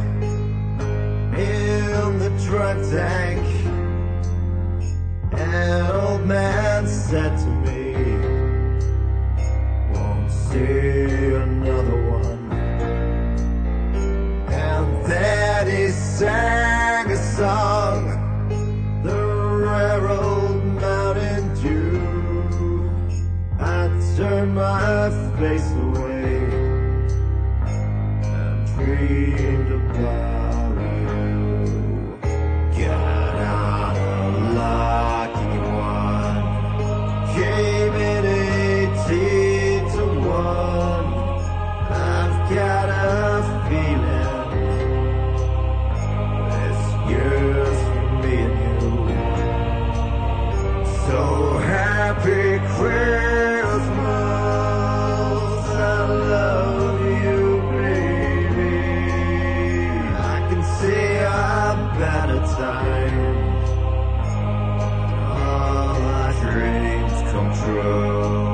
in the drunk tank. An old man said to me, won't see another one. And then he sang a song, the rare old Mountain Dew. I turned my face away and dreamed about you. Got out a lucky one, came in 18 to 1. I've got a feeling this year's for me and you. So happy Christmas, I love you, baby. I can see our better times, all our dreams come true.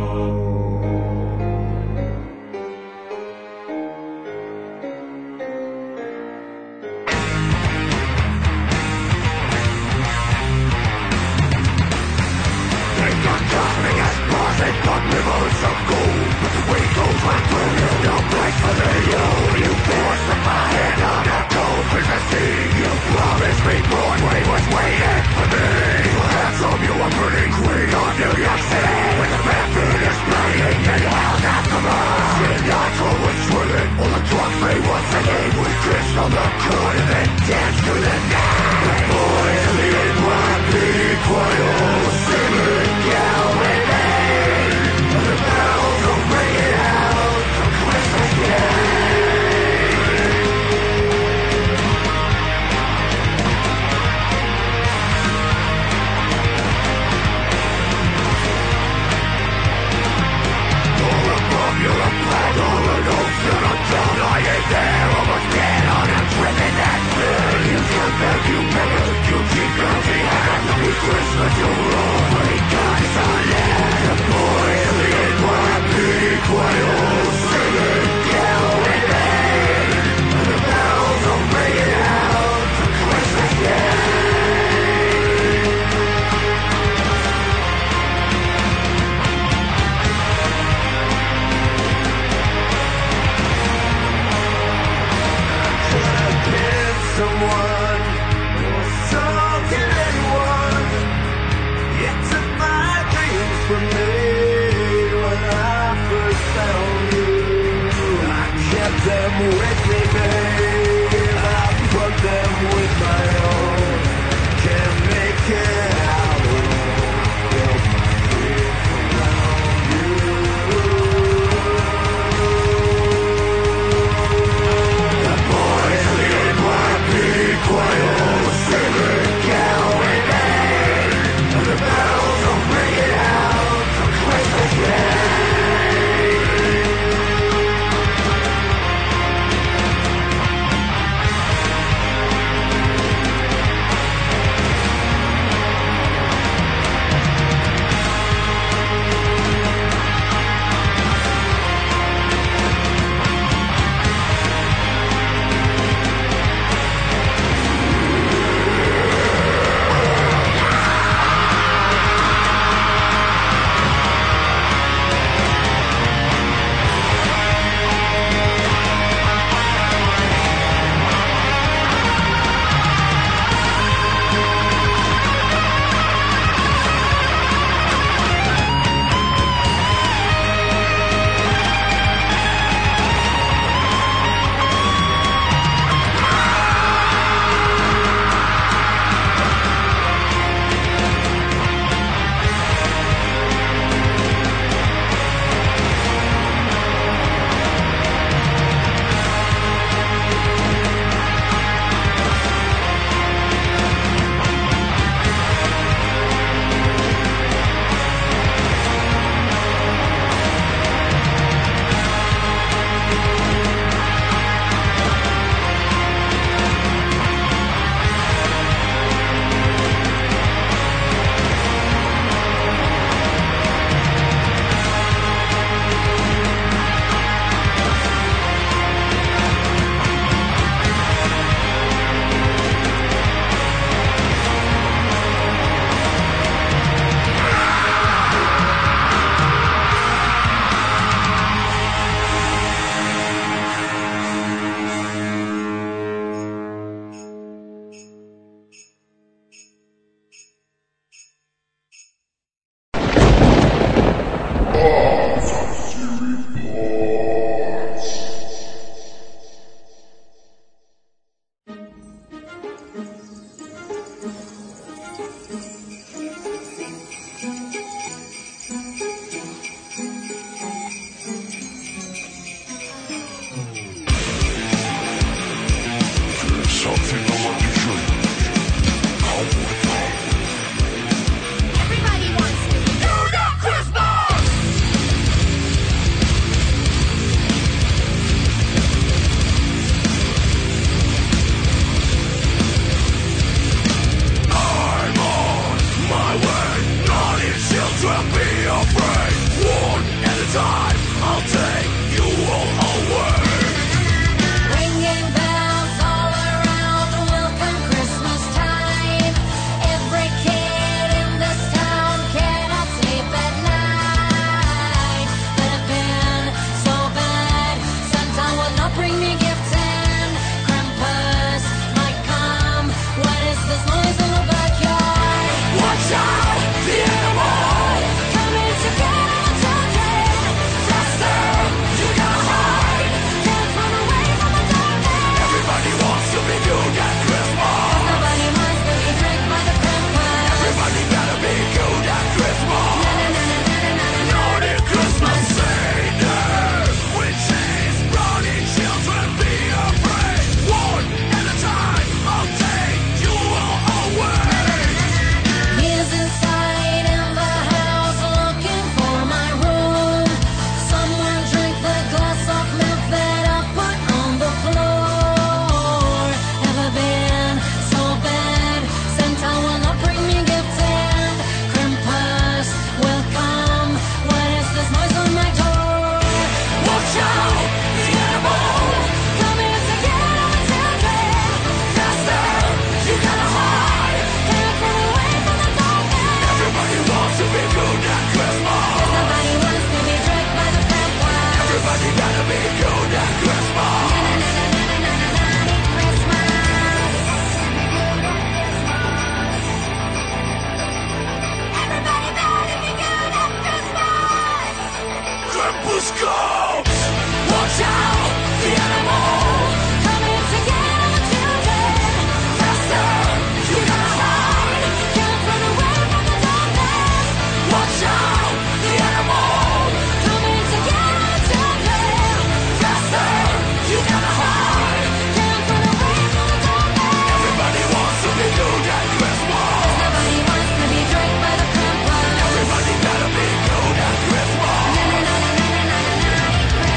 Krampus comes. Watch out, the animal coming to get our children. Faster, you gotta hide, can't run away from the darkness. Watch out, the animal coming to get our children. Faster, you gotta hide, can't run away from the darkness. Everybody wants to be good at Christmas. Nobody wants to be tricked by the Krampus. Everybody gotta be good at Christmas.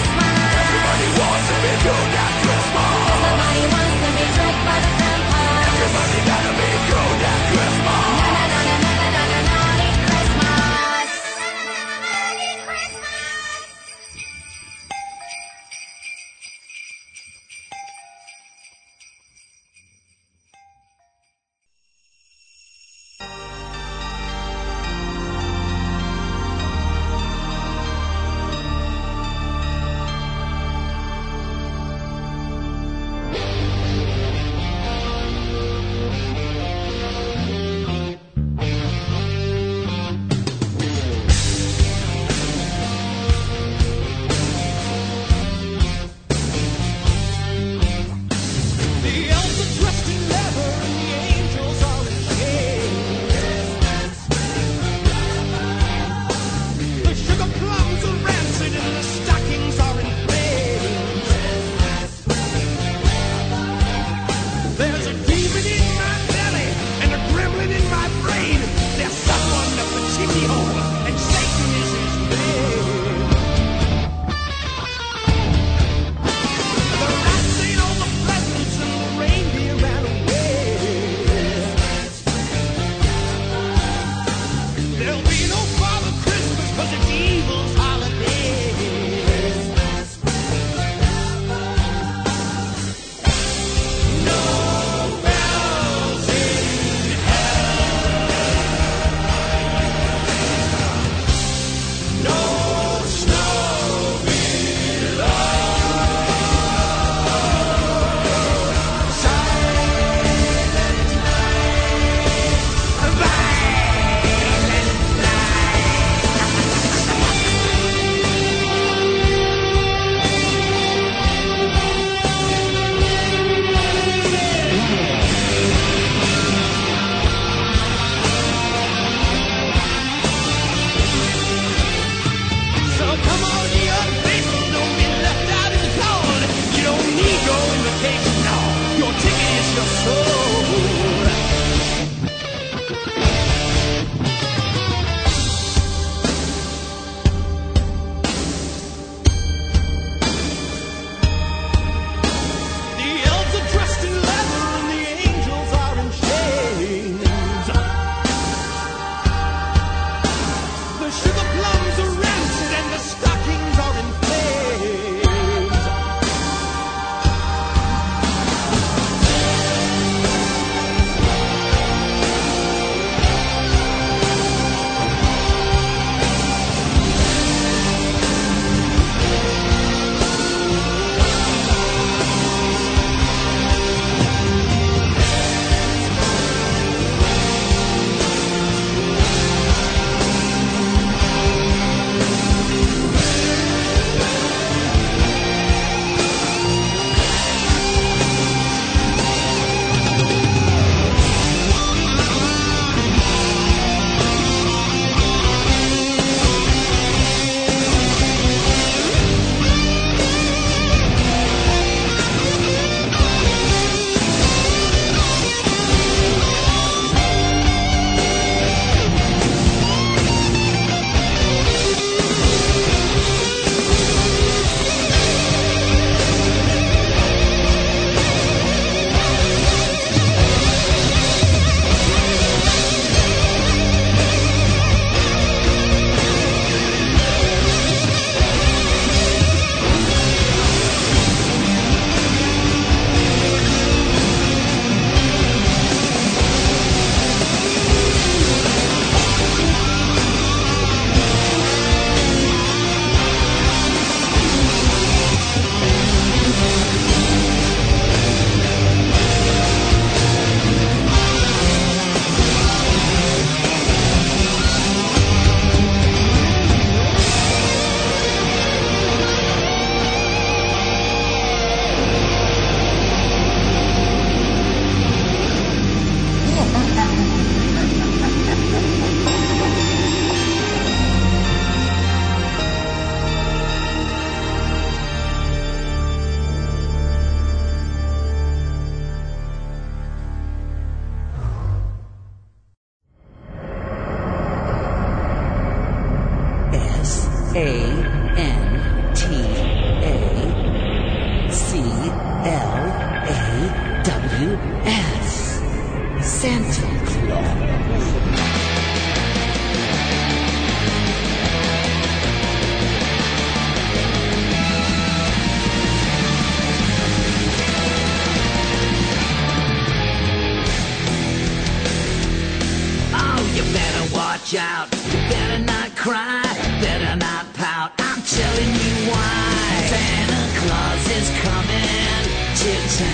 shout. You better not cry, better not pout. I'm telling you why. Santa Claus is coming to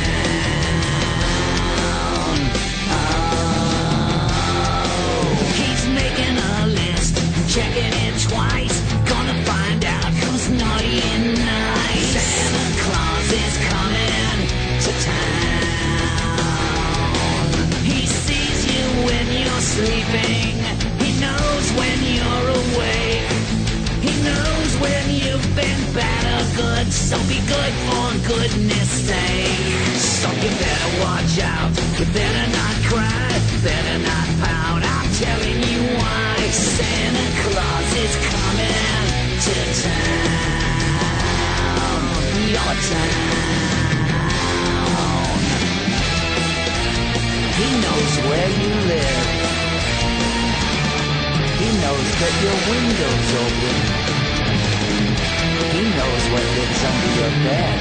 town. Oh, he's making a list, checking it twice. Gonna find out who's naughty and nice. Santa Claus is coming to town. He sees you when you're sleeping. He knows when you're awake. He knows when you've been bad or good. So be good for goodness sake. So you better watch out. You better not cry, better not pout. I'm telling you why. Santa Claus is coming to town. Your town. He knows where you live. He knows that your window's open. He knows what lives under your bed.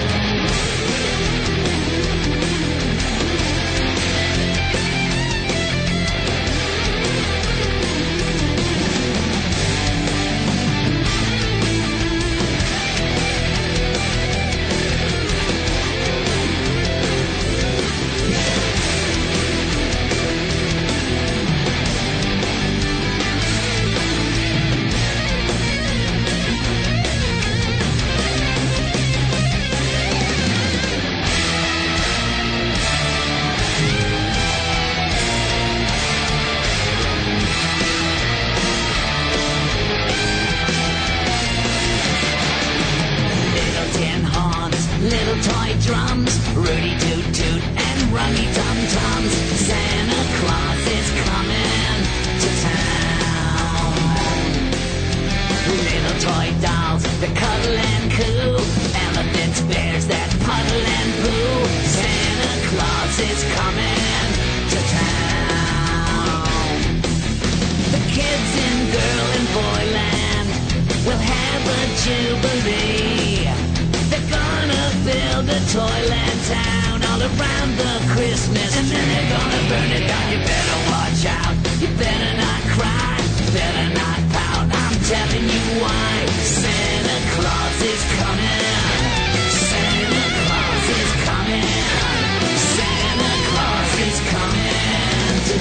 Little toy drums, Rudy Toot Toot and Rummy Tum Tums. Santa Claus is coming to town. Little toy dolls that cuddle and coo, elephants, bears that puddle and poo. Santa Claus is coming to town. The kids in girl and boy land will have a jubilee. They're gonna build a toyland town all around the Christmas tree. And then they're gonna burn it down. You better watch out. You better not cry. Better not pout. I'm telling you why. Santa Claus is coming. Santa Claus is coming. Santa Claus is coming to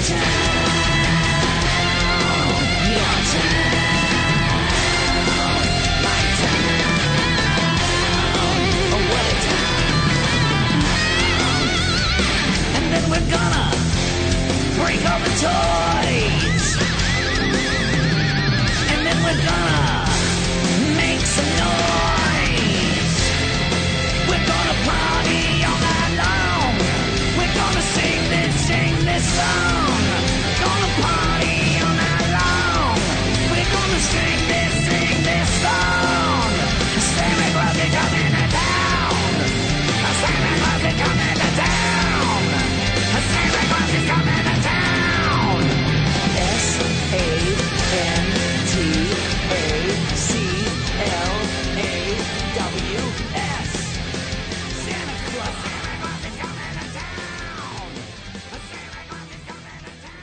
town. Your town. Then we're gonna break all the toys. And then we're gonna make some noise. We're gonna party all night long. We're gonna sing this song. Gonna party all night long. We're gonna sing this song. Santa Claus is coming to town. Santa Claus is coming to town. Santa Claus is coming to town. S-A-N-T-A-C-L-A-W-S. Santa Claus, Santa Claus is coming to town. Santa Claus is coming to town.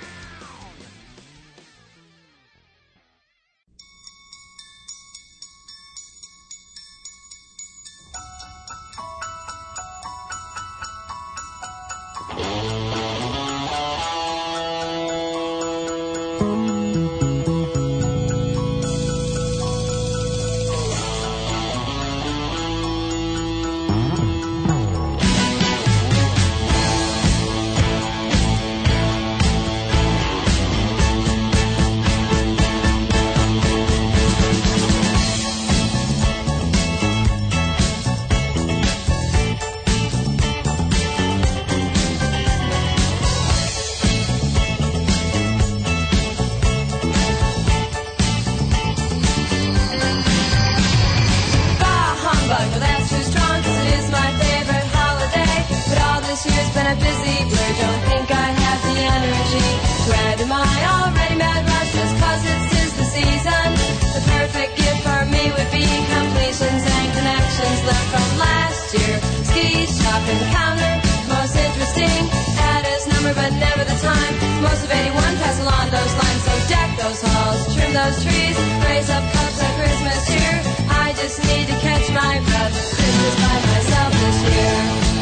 But never the time. Most of 81 pass along those lines. So deck the those halls, trim those trees, raise up cups of Christmas cheer. I just need to catch my breath. Christmas by myself this year.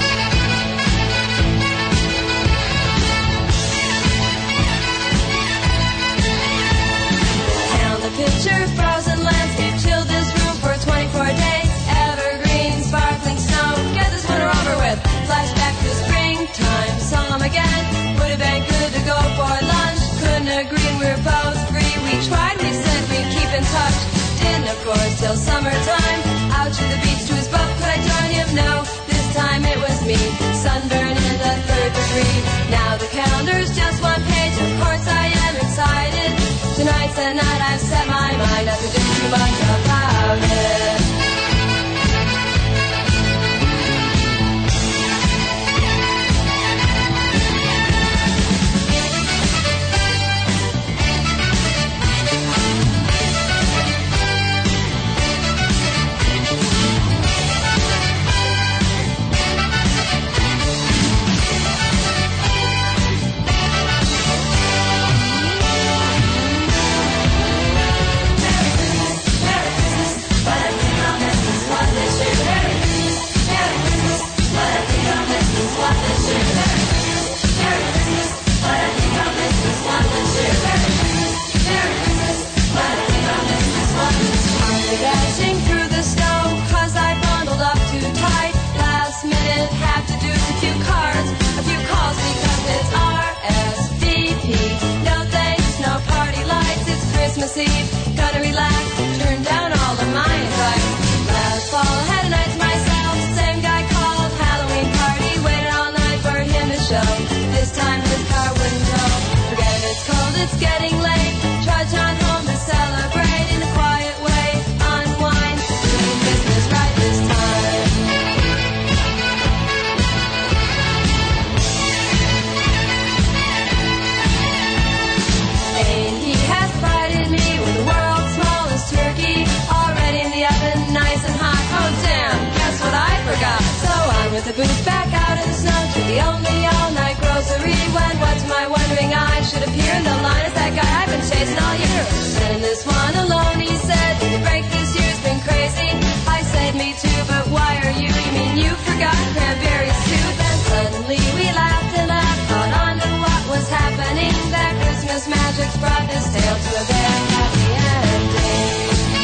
Count the picture, frozen landscape, chill this room for 24 days. Evergreen, sparkling snow, get this winter over with. Flashback to springtime, saw him again. Would have been good to go for lunch. Couldn't agree, we were both free. We tried, we said we'd keep in touch. Didn't, of course, till summertime. Out to the beach to his boat, could I join him? No, this time it was me. Sunburn in the third degree. Now the calendar's just one page. Of course I am excited. Tonight's the night I've set my mind not to do too much about it. Dashing through the snow, cause I bundled up too tight. Last minute, have to do a few cards, a few calls because it's RSVP. No thanks, no party lights, it's Christmas Eve. Gonna relax, turn down all of my invites. Last fall, had a night to myself. Same guy called, Halloween party. Waited all night for him to show. This time his car wouldn't go. Forget it, it's cold, it's getting late. Trudge on home to celebrate in a quiet way. Unwind, doing business right this time. And he has provided me with the world's smallest turkey, already in the oven, nice and hot. Oh damn, guess what I forgot? So on with the boots, back out in the snow to the only all-night grocery. When what's my wondering eye should appear in the line is that guy I've been chasing all year. Sending this one alone, he said, the break this year's been crazy. I said me too, but why are you? You mean you forgot cranberries too? Then suddenly we laughed and laughed, caught on to what was happening. That Christmas magic's brought this tale to a very happy ending.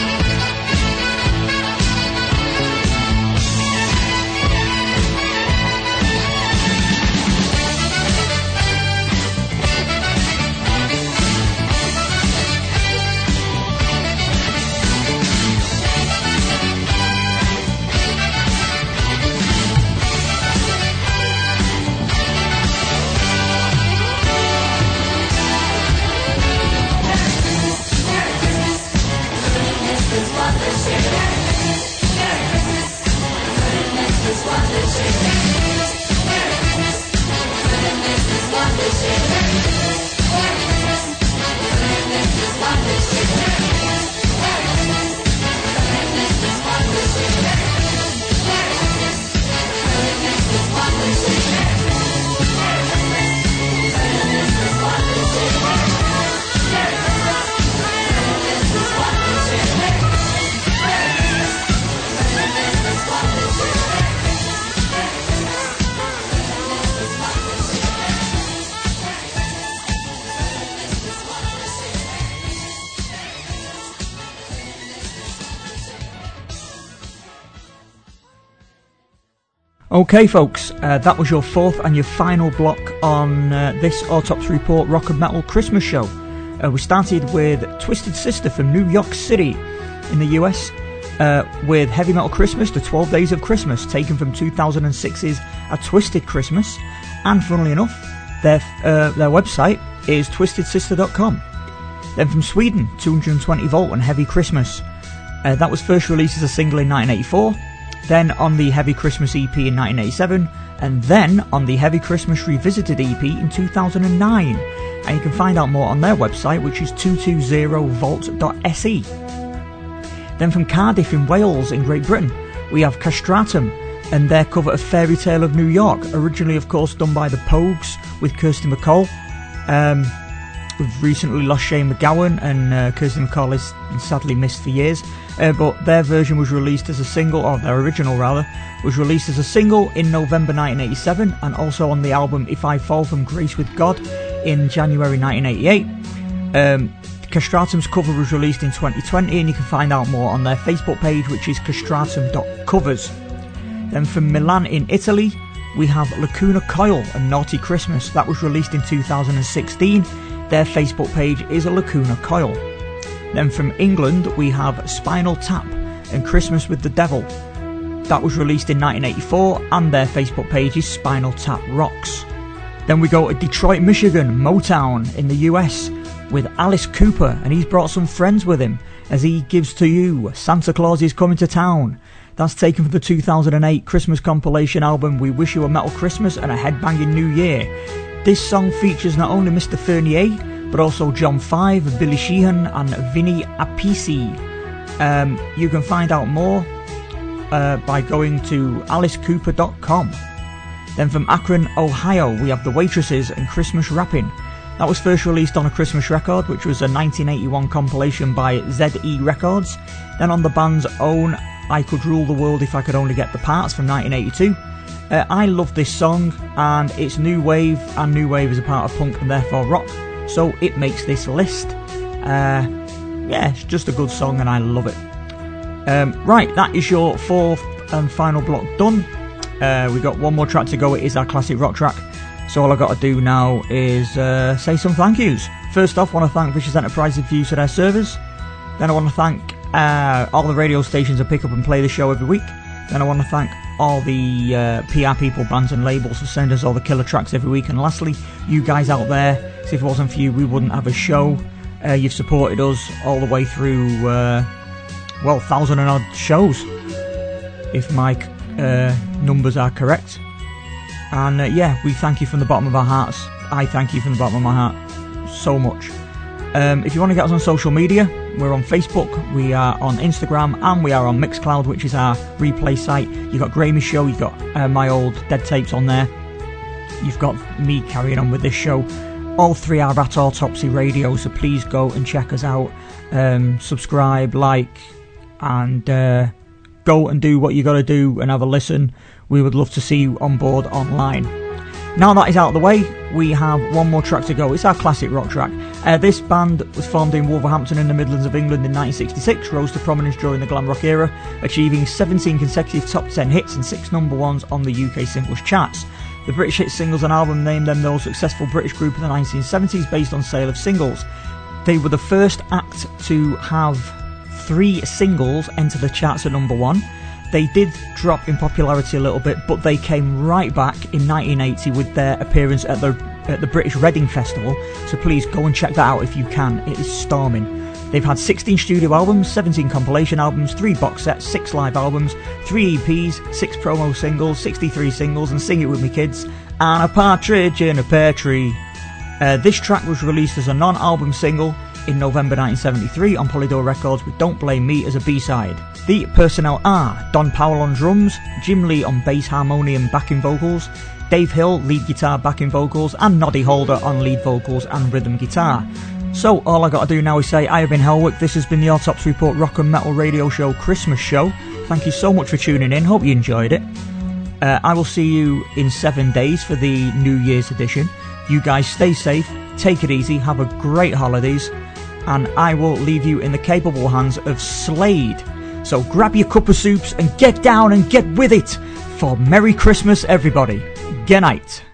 Okay folks, that was your fourth and your final block on this Autopsy Report Rock and Metal Christmas show. We started with Twisted Sister from New York City in the US with Heavy Metal Christmas, The 12 Days of Christmas, taken from 2006's A Twisted Christmas, and funnily enough, their website is twistedsister.com. Then from Sweden, 220 Volt and Heavy Christmas. That was first released as a single in 1984. Then on the Heavy Christmas EP in 1987, and then on the Heavy Christmas Revisited EP in 2009. And you can find out more on their website, which is 220volt.se. Then from Cardiff in Wales in Great Britain, we have Castratum and their cover of Fairy Tale of New York, originally of course done by the Pogues with Kirsty MacColl. we've recently lost Shane McGowan, and Kirsty McCall is sadly missed for years. But their version was released as a single, or their original rather, was released as a single in November 1987, and also on the album If I Fall From Grace With God in January 1988. Castratum's cover was released in 2020, and you can find out more on their Facebook page, which is castratum.covers. Then from Milan in Italy, we have Lacuna Coil and Naughty Christmas. That was released in 2016. Their Facebook page is a Lacuna Coil. Then from England, we have Spinal Tap and Christmas with the Devil. That was released in 1984, and their Facebook page is Spinal Tap Rocks. Then we go to Detroit, Michigan, Motown in the US, with Alice Cooper, and he's brought some friends with him as he gives to you Santa Claus is Coming to Town. That's taken from the 2008 Christmas compilation album We Wish You a Metal Christmas and a Headbanging New Year. This song features not only Mr. Fernier, but also John Five, Billy Sheehan and Vinny Appice. You can find out more by going to alicecooper.com. Then from Akron, Ohio, we have The Waitresses and Christmas Rapping. That was first released on a Christmas record, which was a 1981 compilation by ZE Records. Then on the band's own I Could Rule the World If I Could Only Get the Parts from 1982. I love this song, and it's new wave, and new wave is a part of punk and therefore rock, so it makes this list. Yeah, it's just a good song and I love it. Right, that is your fourth and final block done. We got one more track to go. It is our classic rock track, so all I've got to do now is say some thank yous. First off, I want to thank Vicious Enterprises for use of their servers. Then I want to thank all the radio stations that pick up and play the show every week. Then I want to thank all the PR people, bands and labels for sending us all the killer tracks every week. And lastly, you guys out there, so if it wasn't for you, we wouldn't have a show. You've supported us all the way through, 1,000 and odd shows, if my numbers are correct. And we thank you from the bottom of our hearts. I thank you from the bottom of my heart so much. If you want to get us on social media, we're on Facebook, we are on Instagram, and we are on Mixcloud, which is our replay site. You've got Gramey's show, you've got my old dead tapes on there, you've got me carrying on with this show. All three are at Autopsy Radio, so please go and check us out. Subscribe, like, and go and do what you got to do and have a listen. We would love to see you on board online. Now that is out of the way, we have one more track to go. It's our classic rock track. This band was formed in Wolverhampton in the Midlands of England in 1966, rose to prominence during the glam rock era, achieving 17 consecutive top 10 hits and 6 number ones on the UK singles charts. The British Hit Singles and album named them the most successful British group in the 1970s based on sale of singles. They were the first act to have 3 singles enter the charts at number 1. They did drop in popularity a little bit, but they came right back in 1980 with their appearance at the British Reading Festival, so please go and check that out if you can. It is storming. They've had 16 studio albums, 17 compilation albums, 3 box sets, 6 live albums, 3 EPs, 6 promo singles, 63 singles, and Sing It With Me Kids, and a partridge in a pear tree. This track was released as a non-album single in November 1973 on Polydor Records with Don't Blame Me as a B-side. The personnel are Don Powell on drums, Jim Lee on bass, harmonium, backing vocals, Dave Hill, lead guitar, backing vocals, and Noddy Holder on lead vocals and rhythm guitar. So all I got to do now is say I have been Helwick. This has been the Autopsy Report Rock and Metal Radio Show Christmas show. Thank you so much for tuning in. Hope you enjoyed it. I will see you in 7 days for the New Year's edition. You guys stay safe, take it easy, have a great holidays, and I will leave you in the capable hands of Slade. So grab your cup of soups and get down and get with it for Merry Christmas, everybody. Good night.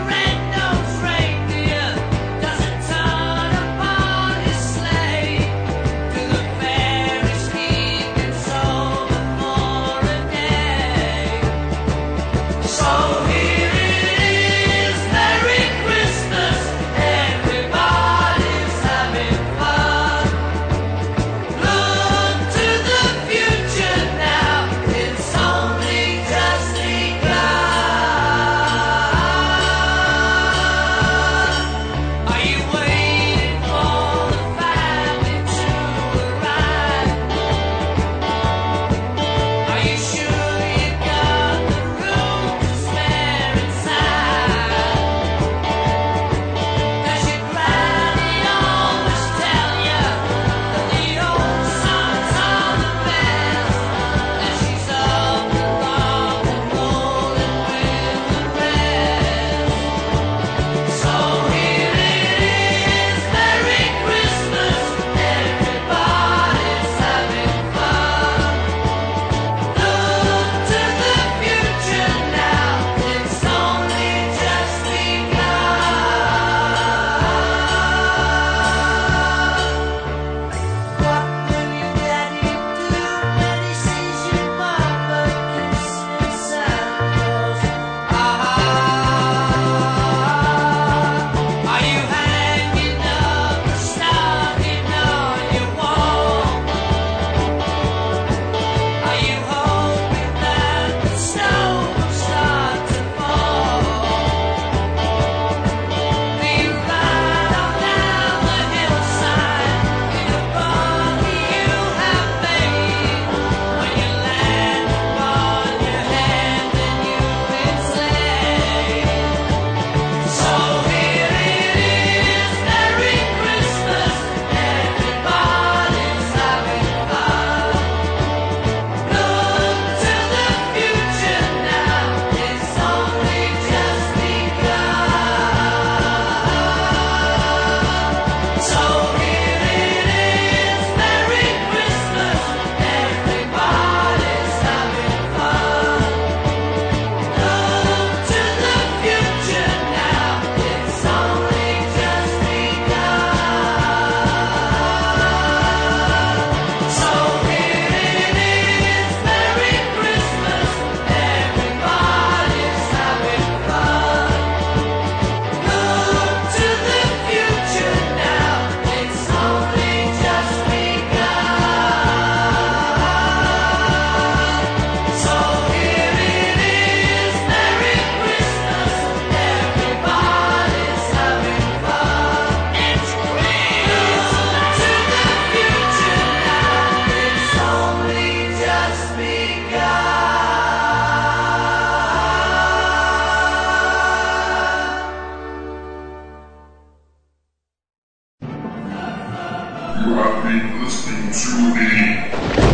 Does it turn upon his sleigh? You have been listening to the